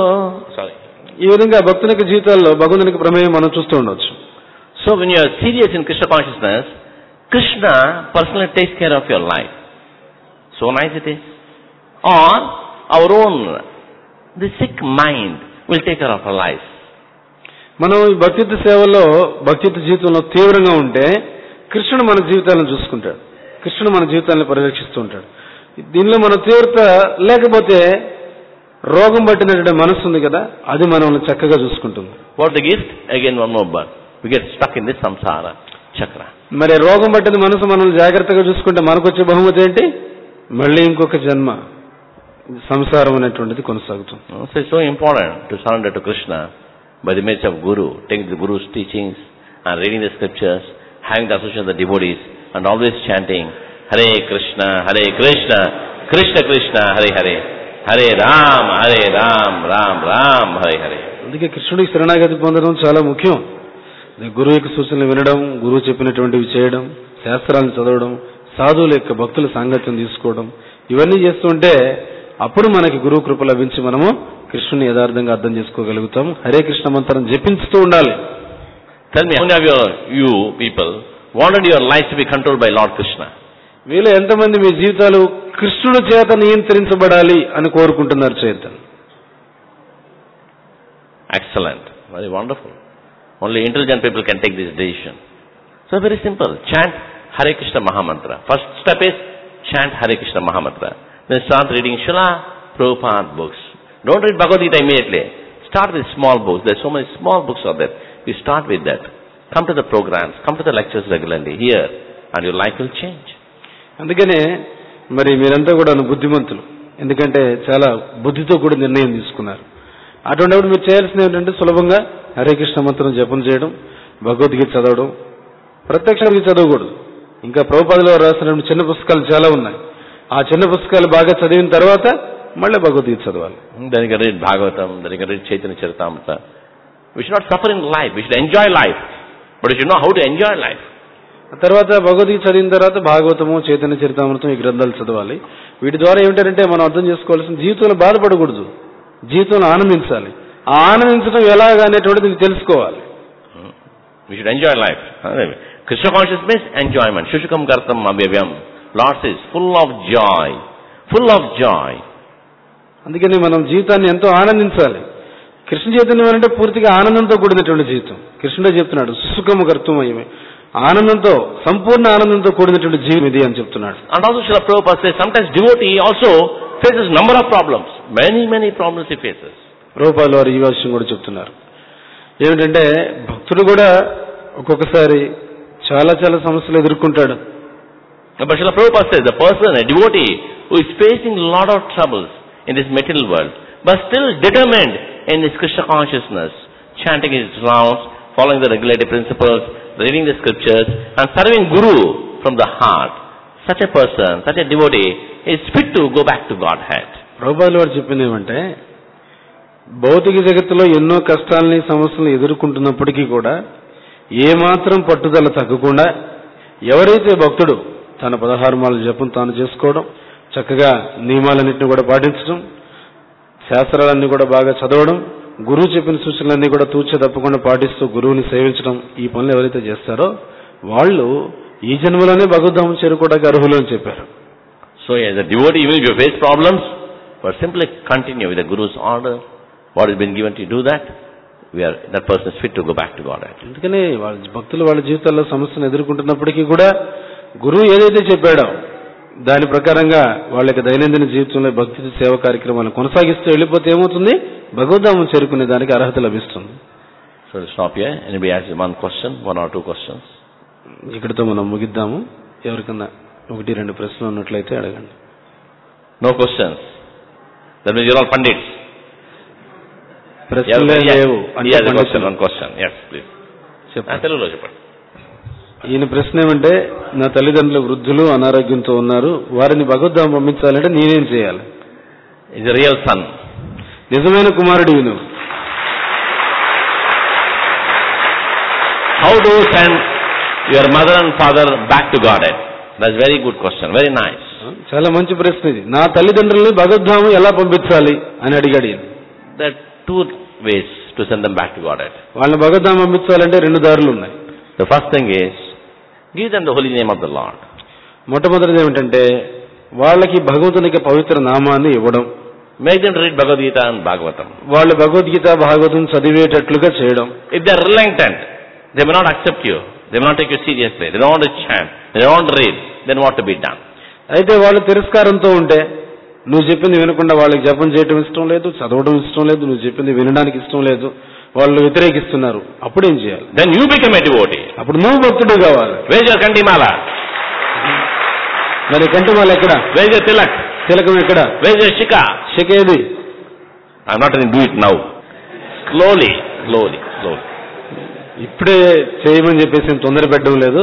ఈ విధంగా భక్తుని యొక్క జీవితాల్లో భగవంతునికి ప్రమేయం మనం చూస్తూ ఉండవచ్చు. So when you are serious in Krishna consciousness, Krishna personally takes care of your life. So nice it is. Or our own, the sick mind will take care of our life. మనం ఈ భక్తియుత సేవలో, భక్తియుత జీవితంలో తీవ్రంగా ఉంటే కృష్ణుడు మన జీవితాలను చూసుకుంటాడు, కృష్ణుడు మన జీవితాలను పరిరక్షిస్తూ ఉంటాడు. దీనిలో మన తీవ్రత లేకపోతే రోగం పట్టినటువంటి మనస్సు ఉంది కదా, అది మనల్ని చక్కగా చూసుకుంటుంది. What the gift? Again one more birth. We get stuck in this samsara chakra. మరి రోగం పట్టిన మనసు మనల్ని జాగ్రత్తగా చూసుకుంటే మనకు వచ్చే బహుమతి ఏంటి? మళ్ళీ ఇంకొక జన్మ, సంసారం అనేటువంటిది కొనసాగుతుంది. So it's so important to surrender to Krishna by the means of Guru, taking the Guru's teachings and reading the scriptures, having the association of the devotees, and always chanting Hare Krishna, Krishna Krishna, Hare Hare, Hare Ram, Ram Ram, Hare Hare. అందుకే కృష్ణుడికి శరణాగతి పొందడం చాలా ముఖ్యం. గురువు యొక్క సూచనలు వినడం, గురువు చెప్పినటువంటివి చేయడం, శాస్త్రాలను చదవడం, సాధువుల యొక్క భక్తుల సాంగత్యం తీసుకోవడం, ఇవన్నీ చేస్తుంటే అప్పుడు మనకి గురువు కృప లభించి మనము కృష్ణుని యథార్థంగా అర్థం చేసుకోగలుగుతాం. హరే కృష్ణ మంత్రం జపించుతూ ఉండాలి. Tell me, how many of you people wanted your life to be controlled by Lord Krishna? మీలో ఎంతమంది మీ జీవితాలు కృష్ణుడి చేత నియంత్రించబడాలి అని కోరుకుంటున్నారు చేద్దాం? Excellent, very wonderful. Only intelligent people can take this decision. So very simple, chant Hare Krishna Mahamantra. First step is chant Hare Krishna Mahamantra. Then start reading Srila Prabhupada books. Don't read Bhagavad Gita immediately. Start with small books. There are so many small books out there. You start with that. Come to the programs, come to the lectures regularly here, and your life will change. అందుకనే మరి మీరంతా కూడా బుద్ధిమంతులు, ఎందుకంటే చాలా బుద్ధితో కూడా నిర్ణయం తీసుకున్నారు. అటువంటిప్పుడు మీరు చేయాల్సింది ఏంటంటే సులభంగా హరే కృష్ణ మంత్రం జపం చేయడం, భగవద్గీత చదవడం. ప్రత్యక్షంగా చదవకూడదు. ఇంకా ప్రభుపాదులు రాసిన చిన్న పుస్తకాలు చాలా ఉన్నాయి. ఆ చిన్న పుస్తకాలు బాగా చదివిన తర్వాత మళ్ళీ భగవద్గీత చదవాలి. Then you can read Bhagavatam, then you can read Chaitanya Charitamrita. We should not suffer in life. We should enjoy life. But we should know how to enjoy life. తర్వాత భగవద్గీత చదివిన తర్వాత భాగవతము, చైతన్య చరితామృతం ఈ గ్రంథాలు చదవాలి. వీటి ద్వారా ఏమిటంటే మనం అర్థం చేసుకోవాల్సిన జీవితంలో బాధపడకూడదు, జీవితంలో ఆనందించాలి. ఆ ఆనందించడం ఎలాగా అనేటువంటిది తెలుసుకోవాలి. We should enjoy life. Krishna consciousness means enjoyment. Shushukam kartam abhyavyam. Lord says, full of joy. Full of joy. అందుకని మనం జీవితాన్ని ఎంతో ఆనందించాలి. కృష్ణ చైతన్యం అంటే పూర్తిగా ఆనందంతో కూడినటువంటి జీవితం. కృష్ణుడే చెప్తున్నాడు, సుసుఖము కర్తమయమే, ఆనందంతో, సంపూర్ణ ఆనందంతో కూడినటువంటి జీవితం ఇది అని చెప్తున్నాడు. And also Srila Prabhupada says, sometimes devotee also faces number of problems. Many problems he faces. ప్రభుపాదుల వారు ఈ విషయం కూడా చెప్తున్నారు. ఏమిటంటే భక్తుడు కూడా ఒక్కొక్కసారి చాలా సమస్యలు ఎదుర్కొంటాడు. But Srila Prabhupada says, the person, a devotee, who is facing a lot of troubles in this material world, but still determined in his Krishna consciousness, chanting his rounds, following the regulative principles, reading the scriptures, and serving Guru from the heart, such a person, such a devotee, is fit to go back to Godhead. ప్రభుపాదుల వారు చెప్పింది ఏమంటే, భౌతిక జగత్తులో ఎన్నో కష్టాలని, సమస్యలను ఎదుర్కొంటున్నప్పటికీ కూడా ఏమాత్రం పట్టుదల తగ్గకుండా ఎవరైతే భక్తుడు తన 16 మాల జపం తాను చేసుకోవడం, చక్కగా నియమాలన్నింటినీ కూడా పాటించడం, శాస్త్రాలన్నీ కూడా బాగా చదవడం, గురువు చెప్పిన సూచనలన్నీ కూడా తూచే తప్పకుండా పాటిస్తూ గురువుని సేవించడం, ఈ పనులు ఎవరైతే చేస్తారో వాళ్ళు ఈ జన్మలోనే భగవద్ధామం చేరుకోవడానికి అర్హులు అని చెప్పారు. So as a devotee, even if you face problems, but simply continue with the Guru's order, what has been given to you, do that. That person is fit to go back to God. అందుకనే వాళ్ళ భక్తులు వాళ్ళ జీవితాల్లో సమస్యను ఎదుర్కొంటున్నప్పటికీ కూడా గురువు ఏదైతే చెప్పాడో దాని ప్రకారంగా వాళ్ళ యొక్క దైనందిన జీవితంలో భక్తి సేవ కార్యక్రమాలను కొనసాగిస్తూ వెళ్ళిపోతే ఏమవుతుంది, భగవద్ధామం చేరుకునే దానికి అర్హత లభిస్తుంది. So we'll stop here. Anybody has one question, 1 or 2 questions? ఇక్కడితో మనం ముగిద్దాము. ఎవరికన్నా 1-2 ప్రశ్నలు ఉన్నట్లయితే అడగండి. No questions. That means you're all pandits. ప్రశ్నలే లేవు. One question. Yes, please. చెప్పండి. ఈయన ప్రశ్న ఏమంటే, నా తల్లిదండ్రులు వృద్ధులు, అనారోగ్యంతో ఉన్నారు, వారిని భగవద్ధామం పంపించాలంటే నేనేం చేయాలి? Is a real son. నిజమైన కుమారుడు నువ్వు. How do you send your mother and father back to Godhead? That's very good question. Very nice. చాలా మంచి ప్రశ్న ఇది. నా తల్లిదండ్రుల్ని భగవద్ధామం ఎలా పంపించాలి అని అడిగాడు ఈయన. There are 2 ways to send them back to Godhead. వాళ్ళని భగవద్ధామం పంపించాలంటే 2 దారులు ఉన్నాయి. The first thing is, give them the holy name of the Lord. మొట్టమొదటిది ఏమిటంటే వాళ్ళకి భగవంతునికి పవిత్ర నామాన్ని ఇవ్వడం. Make them read Bhagavad Gita and Bhagavatam. వాళ్ళు భగవద్గీత భాగవతం చదివేటట్లుగా చేయడం. If they are reluctant, they may not accept you. They may not take you seriously. They don't want to chant. They don't want to read. Then what to be done? అయితే వాళ్ళు తిరస్కారంతో ఉంటే, నువ్వు చెప్పింది వినకుండా వాళ్ళకి జపం చేయడం ఇష్టం లేదు, చదవడం ఇష్టం లేదు, నువ్వు చెప్పింది వినడానికి ఇష్టం లేదు, వాళ్ళు వ్యతిరేకిస్తున్నారు, అప్పుడు ఏం చేయాలి? Then you become a devotee. అప్పుడు నువ్వు భక్తుడు కావాలి. Where is your Kantimala? మరి కంటిమాల ఎక్కడ? Where is your Tilak? తిలకం ఎక్కడ? Where is your Shika? శిఖ ఏది? I'm not going to do it now. Slowly. ఇప్పుడే చేయమని చెప్పేసి తొందర పెట్టడం లేదు,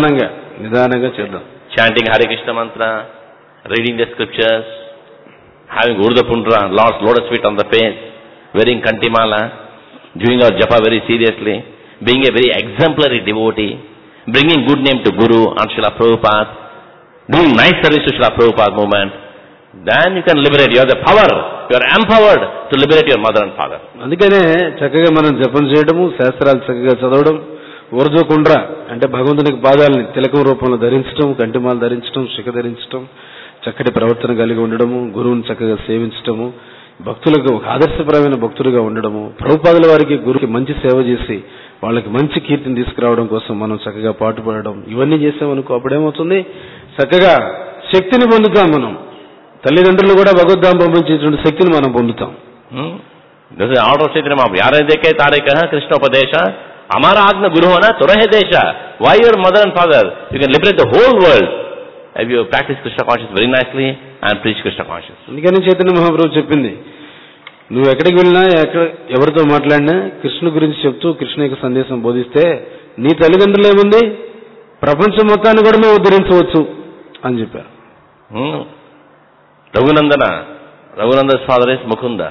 నిదానంగా చేద్దాం. Chanting Hare Krishna mantra, reading the scriptures, having Urda Pundra, Lord's lotus feet on the face, wearing Kantimala, doing our japa very seriously, being a very exemplary devotee, bringing good name to Guru and Srila Prabhupada, doing nice service to Srila Prabhupada movement, then you can liberate. You have the power, you are empowered to liberate your mother and father. అందుకనే చక్కగా మనం జపం చేయడము, శాస్త్రాలు చక్కగా చదవడం, ఊర్జోకుండ్రా అంటే భగవంతునికి పాదాలని తిలకం రూపంలో ధరించడం, కంటిమాలు ధరించడం, శిఖ ధరించడం, చక్కటి ప్రవర్తన కలిగి ఉండడము, గురువుని చక్కగా సేవించడము, భక్తులకు ఒక ఆదర్శపరమైన భక్తులుగా ఉండడము, ప్రభుపాదుల వారికి గురువుకి మంచి సేవ చేసి వాళ్ళకి మంచి కీర్తిని తీసుకురావడం కోసం మనం చక్కగా పాటుపడడం, ఇవన్నీ చేసామనుకో అప్పుడేమవుతుంది, చక్కగా శక్తిని పొందుతాం. మనం తల్లిదండ్రులు కూడా భగవద్ధాం పంపించేటువంటి శక్తిని మనం పొందుతాం. ఆర్డర్ చైతన్య మహాప్రభు యారైతే తారీఖ కృష్ణోపదేశ అమర ఆజ్ఞ గురువున తురహే దేశ. Why your mother and father? You can liberate the whole world if you practice Krishna consciousness very nicely and preach Krishna consciousness. అందుకని చైతన్య మహాప్రభు చెప్పింది, నువ్వు ఎక్కడికి వెళ్ళినా ఎవరితో మాట్లాడినా కృష్ణ గురించి చెప్తూ కృష్ణ యొక్క సందేశం బోధిస్తే నీ తల్లిదండ్రులు ఏముంది, ప్రపంచం మొత్తాన్ని కూడా నువ్వు ఉద్ధరించవచ్చు అని చెప్పారు. Raghuనంద's father is Mukunda.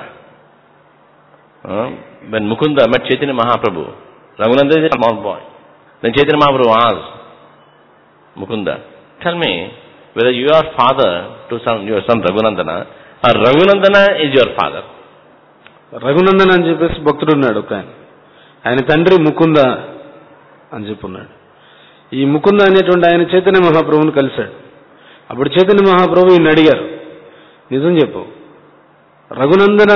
When Mukunda met Chaitanya Mahaprabhu, Raghunanda is a small boy. Then Chaitanya Mahaprabhu asked Mukunda, tell me whether you are father to your son Raghunandana or Raghunandana is your father. Raghunandana అని చెప్పేసి భక్తుడు ఉన్నాడు ఒక ఆయన తండ్రి ముకుంద అని చెప్పున్నాడు. ఈ ముకుంద అనేటువంటి ఆయన చైతన్య మహాప్రభుని కలిశాడు. అప్పుడు చైతన్య మహాప్రభు ఈయన అడిగారు, నిజం చెప్పు, రఘునందన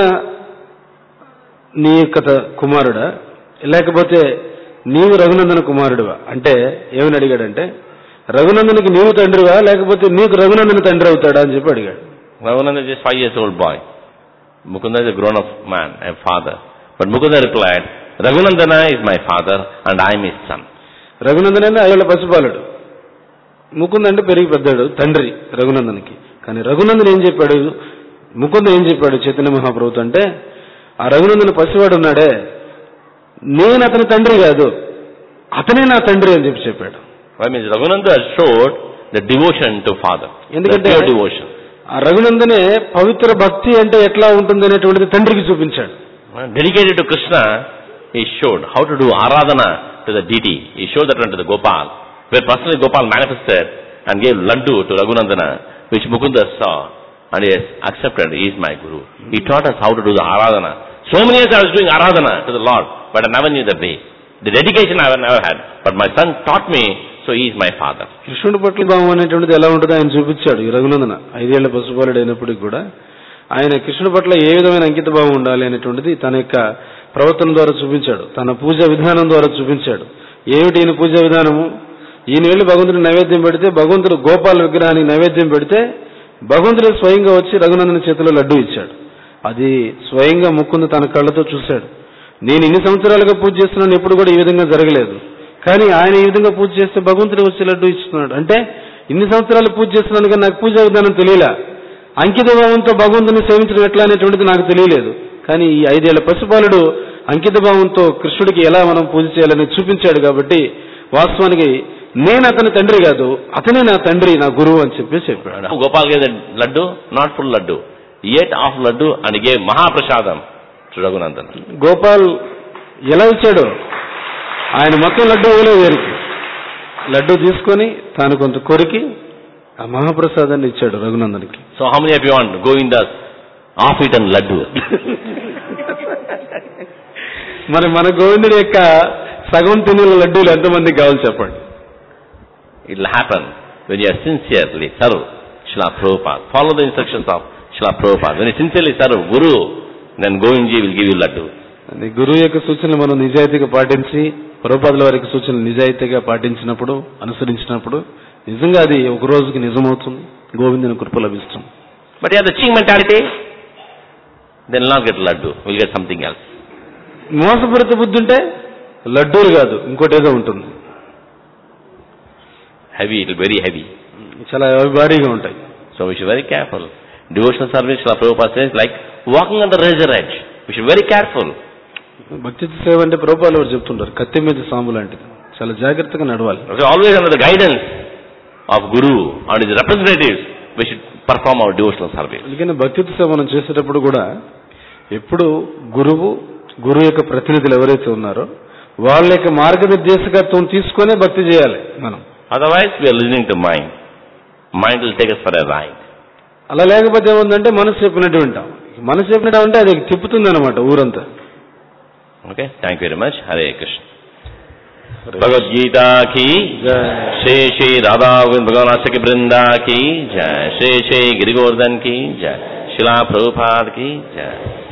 నీ యొక్క కుమారుడా లేకపోతే నీవు రఘునందన కుమారుడువా అంటే ఏమని అడిగాడంటే, రఘునందనికి నీవు తండ్రివా లేకపోతే నీకు రఘునందన తండ్రి అవుతాడా అని చెప్పి అడిగాడు. Raghunanda is just 5 years old boy. Mukunda is a grown up man, a father. But Mukunda replied, Raghunandana is my father and I am his son. Raghunandana అంటే 5 ఏళ్ల పసిబాలుడు, ముకుంద అంటే పెరిగి పెద్దాడు తండ్రి రఘునందన్కి. కానీ రఘునందన్ ఏం చెప్పాడు, ముకుంద ఏం చెప్పాడు చైతన్య మహాప్రభుతో అంటే, ఆ రఘునందన పసివాడు ఉన్నాడే నేను అతని తండ్రి కాదు, అతనే నా తండ్రి అని చెప్పాడు. Why means Raghunanda showed the devotion to father. ఎందుకంటే devotion. ఆ రఘునందనే పవిత్ర భక్తి అంటే ఎట్లా ఉంటుంది అనేటువంటిది తండ్రికి చూపించాడు. Dedicated to Krishna, he showed how to do aradhana to the deity. He showed that one to the Gopal, where personally Gopal manifested and gave laddu to Raghunandana, which Mukunda saw and he has accepted. He is my guru. He taught us how to do the aradhana. So many years I was doing aradhana to the Lord, but I never knew the way. The dedication I never had, but my son taught me, so he is my father. కృష్ణుడి పట్ల భావం అనేటువంటిది ఎలా ఉంటుందో ఆయన చూపించాడు. ఈ రఘునందన 5 ఏళ్ల పసిబాలుడు అయినప్పటికీ కూడా ఆయన కృష్ణుడి పట్ల ఏ విధమైన అంకిత భావం ఉండాలి అనేటువంటిది తన యొక్క ప్రవర్తన ద్వారా చూపించాడు, తన పూజా విధానం ద్వారా చూపించాడు. ఏమిటి ఈయన పూజా విధానము, ఈయన వెళ్ళి భగవంతుడికి నైవేద్యం పెడితే, భగవంతుడు గోపాల విగ్రహానికి నైవేద్యం పెడితే భగవంతుడు స్వయంగా వచ్చి రఘునందన చేతిలో లడ్డు ఇచ్చాడు. అది స్వయంగా ముకుంద తన కళ్ళతో చూశాడు. నేను ఇన్ని సంవత్సరాలుగా పూజ చేస్తున్నాను, ఎప్పుడు కూడా ఈ విధంగా జరగలేదు. కానీ ఆయన ఈ విధంగా పూజ చేస్తే భగవంతుడు వచ్చి లడ్డు ఇస్తున్నాడు. అంటే ఇన్ని సంవత్సరాలు పూజ చేస్తున్నాను కానీ నాకు పూజా విధానం తెలియలే, అంకిత భావంతో భగవంతుని సేవించడం ఎట్లా అనేటువంటిది నాకు తెలియలేదు. కానీ ఈ 5 ఏళ్ల పసిబాలుడు అంకిత భావంతో కృష్ణుడికి ఎలా మనం పూజ చేయాలని చూపించాడు. కాబట్టి వాస్తవానికి నేను అతని తండ్రి కాదు, అతనే నా తండ్రి, నా గురువు అని చెప్పాడు. Gopal gave the laddu, not full laddu. He ate half laddu and he gave Mahaprasadam to Raghunandana. Gopal ఎలా ఇచ్చాడు, ఆయన మొత్తం లడ్డు ఇవ్వలేదు వారికి, లడ్డు తీసుకొని తాను కొంత కొరికి ఆ మహాప్రసాదాన్ని ఇచ్చాడు రఘునందన్కి. So how many of you want Govinda's half eaten laddu? మరి మన గోవిందుడి యొక్క సగం తిన్న లడ్డూలు ఎంతమందికి కావాలి చెప్పండి. It will happen when you are sincerely serve Srila Prabhupada. Follow the instructions of Srila Prabhupada. When you sincerely serve Guru, then Govindji will give you laddu. గురువు యొక్క సూచనలు మనం నిజాయితీగా పాటించి, ప్రభుపాదుల వారికి సూచనలు నిజాయితీగా పాటించినప్పుడు, అనుసరించినప్పుడు నిజంగా అది ఒక రోజుకి నిజమవుతుంది, గోవిందుని కృప లభిస్తుంది. But you have the cheap mentality, then will not get laddu, will get something else. మోసపూరిత బుద్ధి ఉంటే లడ్డూలు కాదు ఇంకోటి ఏదో ఉంటుంది. Heavy, it will very heavy. చాలా భారీగా ఉంటాయి. So we should be very careful. Devotional service, Srila Prabhupada says, like walking on the razor edge. We should be very careful. భక్తి సేవ అంటే ప్రభుపాదుల వారు చెప్తుంటారు, కత్తి మీద సాంబు లాంటిది, చాలా జాగ్రత్తగా నడవాలి. So always under the guidance of Guru and his representatives, we should perform our devotional service. అందుకని భక్తితో సేవ మనం చేసేటప్పుడు కూడా ఎప్పుడు గురువు యొక్క ప్రతినిధులు ఎవరైతే ఉన్నారో వాళ్ళ యొక్క మార్గనిర్దేశకత్వం తీసుకునే భక్తి చేయాలి మనం. Otherwise we are listening to mind. Mind will take us for a ride. అలా లేకపోతే ఏముందంటే మనసు చెప్పినట్టు వింటాం. మనసు చెప్పినట్టు అంటే అది తిప్పుతుంది అనమాట ఊరంతా. Okay, thank you very much. Hare Krishna. Bhagavad Gita ki jai. Shri Shri Radha Bhagavan Asaki Brinda ki jai. Shri Shri Giri Govardhan ki jai. Srila Prabhupada ki jai.